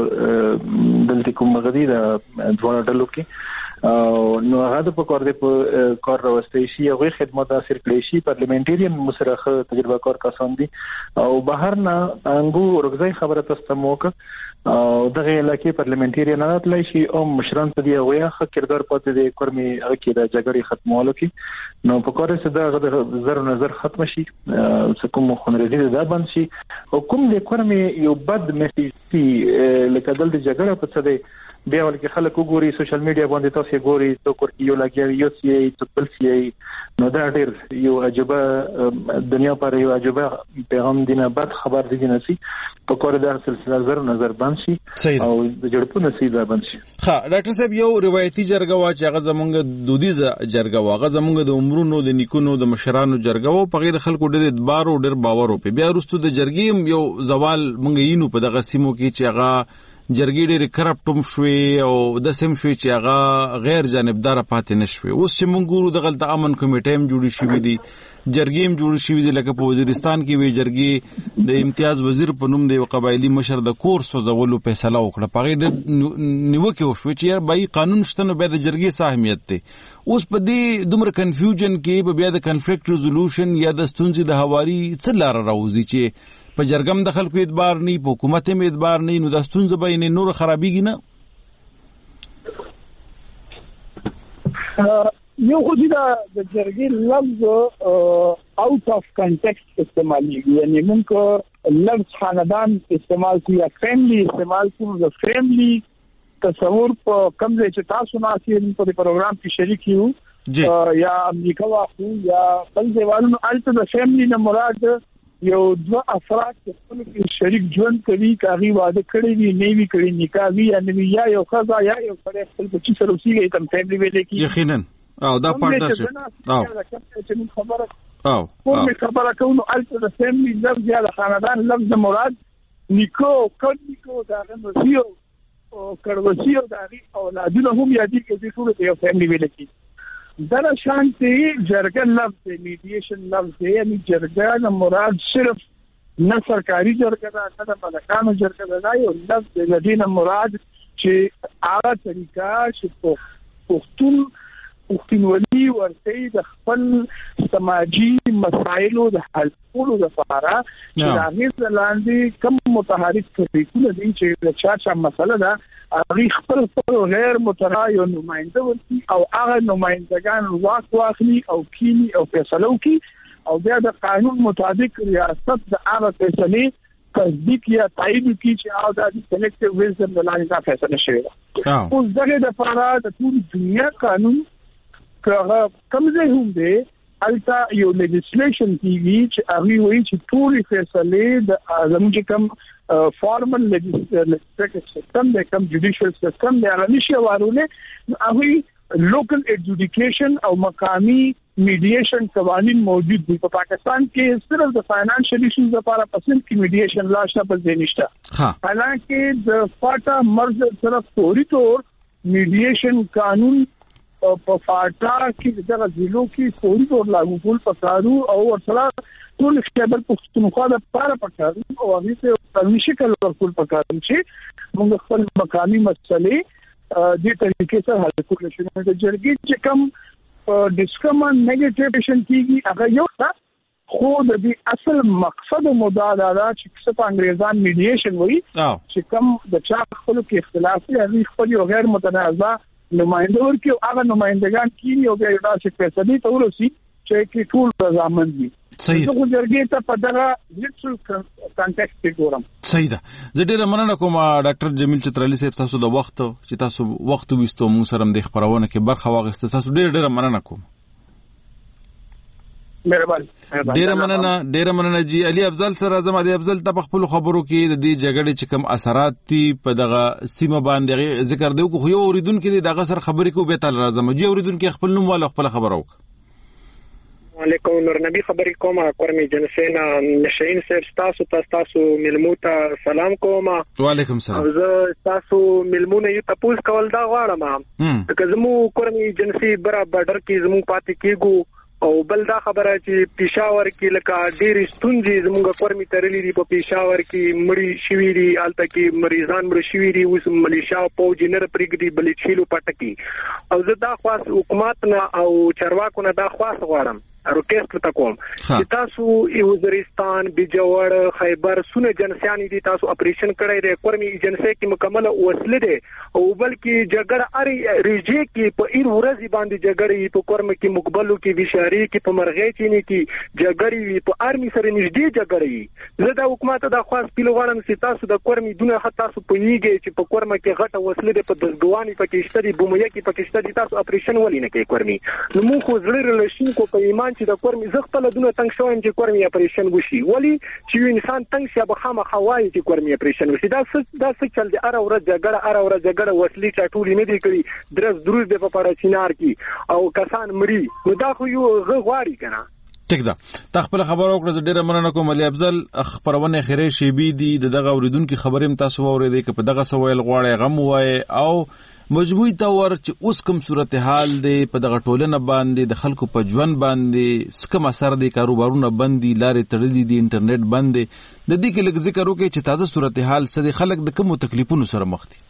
په دلته کوم غدي د ځوان ډلو کې نو هغه په کار دی په کار راوستي شي هغه خدمات اثر کړی شي پارلیمنټریان مسرخه تجربه کار کسان دي او بهر نه انګو ورغځي خبره تاسو موک او دغه علاقې پارلیمنټریان راتلای شي او مشران په دی هغه ښه کردار پاتې دي کورمي هغه کې د جګړې ختمولو کې نو په کار سره دغه زر نظر ختم شي کوم خنري دا بند شي او کوم د کورمي یو بد میسج لکه دل د جګړه په څه دی بیا ولکه خلک وګوري سوشل میډیا باندې تاسو ګوري څوک یو لګي یو سی څوک سی نو دا ډېر یو عجبه دنیا پر یو عجبه پیغام دینه بد خبر دي نه سي په کور د سلسله زر نظر باندې شي او د جړپو نصیب باندې شي. ها ډاکټر صاحب یو روایتي جرګه وا چې هغه زمونږ دودیزه جرګه وا هغه زمونږ د عمرونو د نیکونو د مشرانو جرګه وا په غیر خلکو ډېر اعتبار او ډېر باور او بیا وروسته د جرګې یو زوال مونږ یینو په دغه سیمو کې چې هغه جرګې ډېر کرپټوم شوي او د سیم شوي چې هغه غیر جانبدار پاتې نشوي اوس چې مونږ ګورو دغه د امن کمیټې هم جوړې شوې دي جرګې هم جوړې شوې دي لکه په وزیرستان کې وی جرګې د امتیاز وزیر په نوم د قبایلی مشر د کور سوځولو فیصله وکړه په غیر نیوکه وشو چې یار بای قانون شته نو بیا د جرګې اهمیت دی اوس په دې دومره کنفیوژن کې به بیا د کنفلیکټ ریزولوشن یا د ستونزې د هواري څه لار راوځي چې په جرګم د خلکو اعتبار نه په حکومت هم اعتبار نه نو د ستونزې به نه نور خرابېږي نه یو خو دا د جرګې لفظ آوت اف کنټیکست استعمالي یعنی موږ لفظ خاندان استعمال کوي یا فیملی استعمال کوو د فیملی تصور په کوم ځای چې تاسو ناسي په پروګرام کې شریک یو یا امریکا واخو یا بل ځایونو الته د فیملی نه مراد یو دوه افراد چې خپل کې شریک ژوند کوي کاغي واده کړی وي نیوي کړی نکاح وي ان یا یو خزا یا یو سره خپل بچی سره وسیږي تم فیملی ویلې کی یقینا او دا پارټنرشپ او کومه خبره کوو الته د فیملی لفظ یا د خاندان لفظ مراد نیکو کډیکو دا غنوسیو او کړوسیو دا غي اولادونه هم یادي کې د ټول یو فیملی ویلې کی در شانتی جرګه لفظ میډییشن لفظ یعنی جرګه نه مراد صرف نه سرکاري جرګه ده نه ملکانو جرګه ده یو لفظ د دین مراد چې هغه طریقه چې پښتونولي ورته د خپل سماجی مسایلو د حل کولو لپاره چې هغه لاندې کم متحرک طریقونه دي چې د چا مسله ده هغه خپل غیر مترایو نماینده ورتي او هغه نمائندگان واخلي او کینی او فیصله کوي او بیا د قانون مطابق ریاست د هغه فیصله تصدیق یا تایید کوي چې هغه د سلیکټیو ویزن د لاندې فیصله شوی ده. اوس دغه د لپاره د ټول دنیا قانون کم ځای هم دی البته یو لیجسلیشن کیږي چې هغه وایي چې ټول فیصله د زموږ کوم فارمل لیجسلیټیو سیستم د کوم جوډیشل سیستم د هغه نشي ورونه هغه لوکل ایډجوډیکیشن او مقامی میډییشن قوانین موجود دي په پاکستان کې صرف د فاینانشل ایشوز لپاره پسند کې میډییشن لا شته په ځینشته حالانکه د فاټا مرز طرف فوري تور میډییشن قانون په فاټا کې دغه ضلعو کې فوري تور لاګو کول پکارو او ورسره ټول خپل پښتونخوا د لپاره پکارو او هغه ته په شکل ورکول پکارو چې موږ خپل مقامی مسلې د طریقې سره حل کول شي. د جرګې چې کوم ډیسکمن نیگیټیویشن کیږي هغه یو څه خو د دې اصل مقصد مدعا دا چې څه انګریزان میډییشن وایي چې کوم د چا خپل کې اختلاف لري خپل یو غیر متنازع نماینده ورکي او هغه نمائندگان کینی او بیا یو څه فیصله ته ورسي چې کې ټول رضامند دي. صحیح ده. جرګې ته په دغه لیټرل کانټیکست کې ګورم. صحیح ده. زه ډېر مننه کوم ډاکټر جمیل چترالي صاحب تاسو د وخت چې تاسو وخت وستو مو سره د خبرونه کې برخه واغسته تاسو ډېر مننه کوم. ډېر مننه جی علي افضل سره زما علي افضل ته خپل خبرو کې د دې جګړې چې کوم اثرات دي په دغه سیمه باندې ذکر دی خو یو اوریدونکو کې دغه سره خبرې کو به تعال راځم جی اوریدونکو خپل نوم والا خپل خبرو وعلیکم نور نبی خبرې کوم کورمي جنسینا نشین صاحب تاسو ملموت سلام کوم. وعلیکم سلام. زه تاسو ملمونه یو تاسو کول دا غواړم که زمو کورمي جنسي برابر کې زمو پاتې کېګو او بل دا خبره چې پېښور کې لکه ډېری ستونزې زموږ کورمي ترلي دي په پېښور کې مړی شوي دي الته کې مریضان مړ شوي دي اوس ملیشیا او پوج نه پرېږدي بلې چیلو پټکی او زه دا خاص حکومت نه او چارواکو نه دا خاص غواړم روکېست ته کوم چې تاسو وزیرستان بجوړ خیبر سونه جنسياني دي تاسو اپریشن کړی دی کورمي جنسي کې مکمل وسله دي او بلکې جګړه اری ریجې کې په ایر ورځ باندې جګړې په کورمي کې مقبلو کې وشاري کې په مرغې چینی کې جګړې په ارمي سره نږدې جګړې زه د حکومت د خاص پیلوغانم چې تاسو د کورمي دونه حتی تاسو پویږئ چې په کورمه کې غټه وسله ده په دزګواني پکې شته دي بومیا کې پکې شته دي تاسو اپریشن ولې نه کوي کورمي نو موږ خو زړه رلشین کو په ایمان چې د کورمي زغتله دونه تنگ شوم چې کورمي اپریشن وشي ولی چې انسان تنگ شي به خامہ خوای چې کورمي اپریشن وشي دا څه چل دي اره ورځ جګړه وسلې چټولې نه دي کړی دروز د په پاره چینار کې او کسان مړي نو دا خو یو غواړي کنه ټیک ده تا خپل خبرو کړه ډیره مننه کوم علي افضل خبرونه خیره شیبي دي دغه اوریدونکو خبرې تاسو اوریدئ چې په دغه سوال غواړي غم وای او مجموعي تور چې اوس کوم صورتحال دی په دغه ټولنه باندې د خلکو په ژوند باندې سکم اثر دی کاروبارونه بندي لارې تړلې دي انټرنیټ بند دی د دې کې لږ ذکر وکړي چې تازه صورتحال څه دي خلک د کوم تکلیفونو سره مخ دي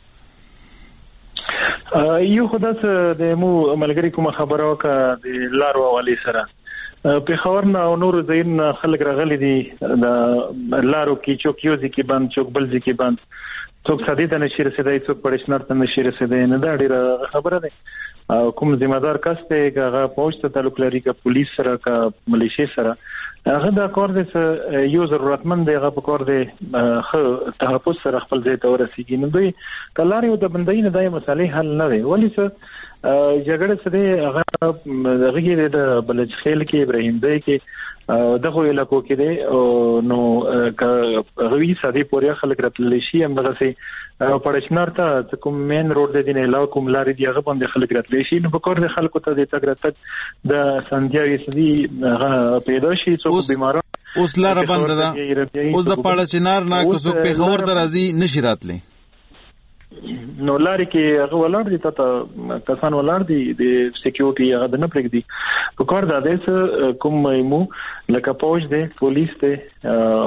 یو خداس د مو ملګری کوم خبره وکړه د لارو والی سره په خبر نه او نور زین خلک راغلي دي د لارو کې چوکیوزي کې بند چوک بلځي کې بند څوک سادي ته نشي رسیدای څوک پړشنر ته نشي رسیدای نه دا ډیره خبره ده کوم ذمہ دار کس ته هغه پوسټ ته تعلق لري کا پولیس سره کا ملیشیا سره هغه دا کار دې یو ضرورتمند دی هغه په کار دی خو تحفظ سره خپل ځای ته ورسیږي نو دوی کلاري او د بندۍ نه دای مسالې حل نه وي ولی څه جګړه سره هغه دغه د بلج خیل کې ابراهیم دی کې دغه علاقو کې دی نو غوي سادي پوریا خلک راتللی شي هم دغه سي پړشنار ته کوم مین روډ د دین علاقو کوم لارې دی هغه باندې خلک راتللی شي نو په کور د خلکو ته د تګ د سندیاوي سدي هغه پیدا شي څوک بیماران اوس لار بند ده اوس د پړچنار نه کو څوک په خبر درازي نشي راتلی نو لاري کې هغه ولر دي ته کسان ولر دي د سکیورټي هغه د نه پرېږدي په کار د دې کوم مو لکه پوج دي پولیس ته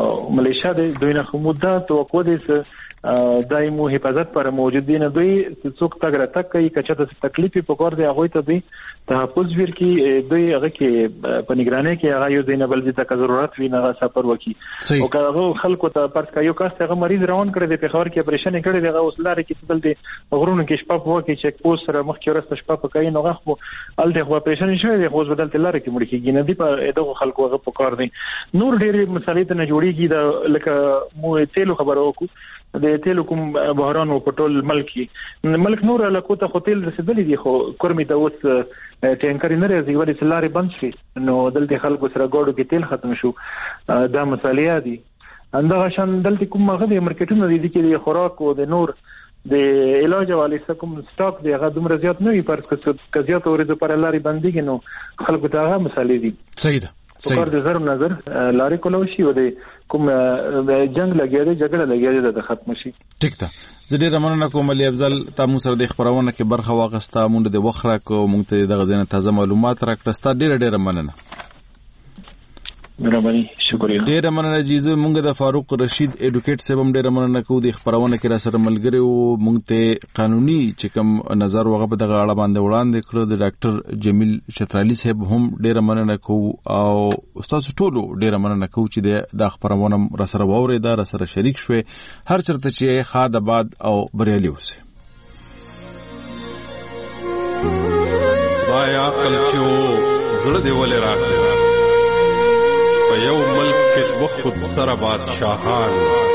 ملیشیا د دوی نه خموده توقع دي دایمو حفاظت پر موجودین دوی څوک تګ راتګ کوي کچته تکلیف په کور دی هغه ته دوی تحفظ ورکړي دوی هغه کې په نگرانۍ کې هغه یو دینه بل ځای ته ضرورت وي نه سفر وکړي او هغه خلکو ته پرځ کایو کاست هغه مریض روان کړي د پیښور کې اپریشن کړي دغه وسلاره کې تل دي غرونو کې شپه په وکړي چک پوسټ سره مخ کې ورسته شپه په کوي نو هغه ال دغه اپریشن شوی دی خو بدل تل لري کې مړ کېږي نه دی په دغه خلکو هغه په کار دي نور ډېر مسالې ته نه جوړيږي د لکه مو تیلو خبرو وکړو د تیلو کوم بحران او پټول ملک نور علاقو ته هوټل رسیدلی دي خو کورمي ته اوس ټینکر نه راځي ولې سلاري بند شي نو دلته خلکو سره ګوډو کې تیل ختم شو دا مسالې دي اندغه شان دلته کوم هغه مارکیټونه دي چې خوراک او د نور د علاج والی کوم سټاک دی هغه دومره زیات نه وي پر کزيات اورېدو پر لاري بنديږي نو خلکو ته هغه مسالې دي صحیح ده پر د زر نظر لاري کولوشي او د کوم جنگ لګیږي جګړه لګیږي د ختم شي ټیک ده زه ډیر مننه کوم علي افضل تاسو سره د خبرونه کې برخه واغسته مونږ د وخره کو مونږ ته د غزنه تازه معلومات راکړسته ډیر مننه مهرباني شکریہ ډیر مننه جیزه مونږ د فاروق رشید ایډوکیټ صاحب هم ډیر مننه کوو د خبرونه کې را سره ملګری او مونږ ته قانوني چې کوم نظر وغه په دغه اړه باندې وړاندې کړو د ډاکټر جمیل شترالی صاحب هم ډیر مننه کوو او استاد ټولو ډیر مننه کوو چې د خبرونه را سره ووري دا را سره شریک شوي هر چرته چې خاد آباد او بریالي اوسه وایا کلچو زړه دی ولې راغلی یو ملک کې وخت سره بادشاہان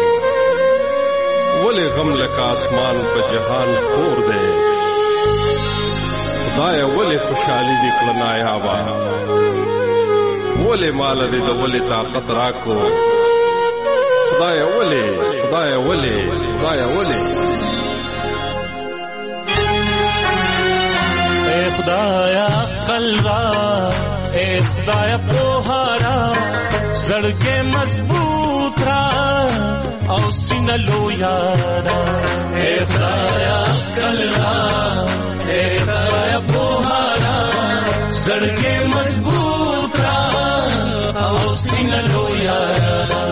ولې غم لکه اسمان په جهان خور دی خدای ولې خوشحالي دې کړه نایابه ولې مال دې د ولې طاقت راکو خدای ولې اے خدایا عقل را اے خدایا پوهارا زړګې مضبوط را او سینه لویارا اے خدایا عقل را اے خدایا پوهارا زړګې مضبوط را او سینه لویارا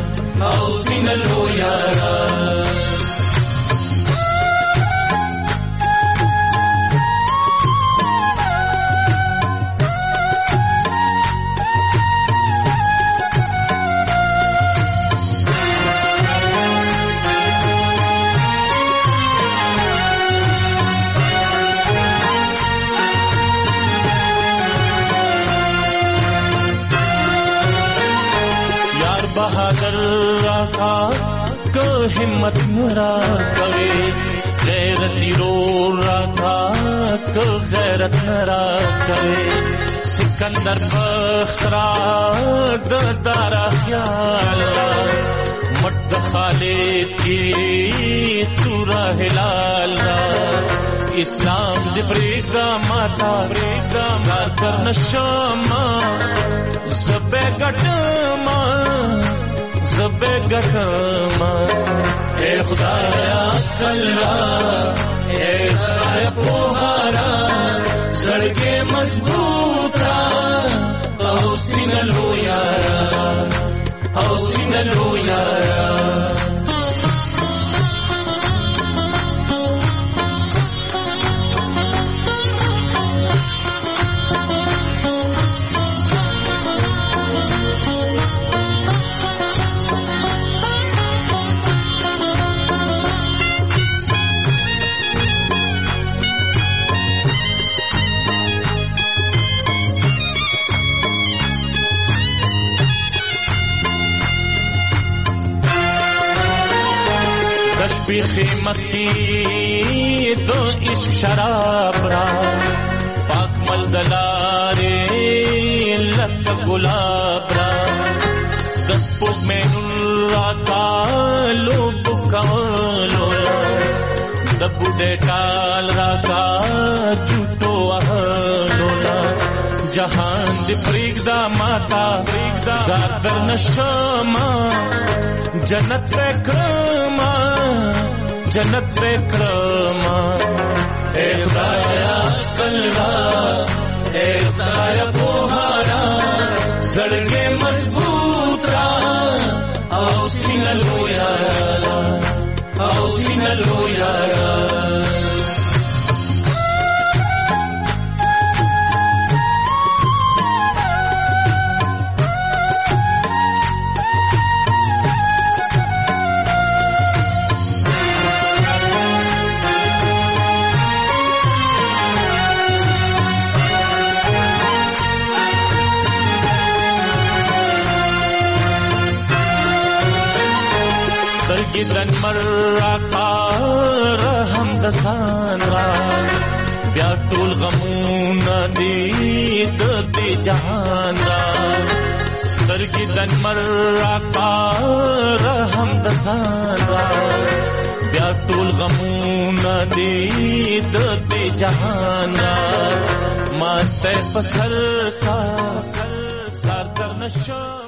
बहादुर रखा को हिम्मत नरा करे गैरती रो रखा को गैरत नरा करे सिकंदर बख्तरा दारा ख्याल मट खालिद की तूरा हिलाल इस्लाम दे प्रेगा माता प्रेगा कर नशमा ज़बे गटमा ए खुदाया कल्ला ए खुदाया पोहारा सड़के मजबूत रा हौसिन लो यारा खिमत की दो इश्क शराब रा पाक मलदलारे लत गुलाब रा दस्पुक में नुराता लोब कालोला दबुडे टाल राता झूठो अहलोला जहान दी प्रीगदा माता प्रीगदा जादर नशमा जन्नत पे क्रमा ए खुदाया कल्ला ए खुदाया पोहारा सड़के मजबूत रा او سینه لویا او سینه لویا دن مراقار هم د سان را بیا ټول غمونه دي د دې جهان را سترګې دن مراقار هم د سان را بیا ټول غمونه دي د دې جهان را ما ته پسر کا سر در نشو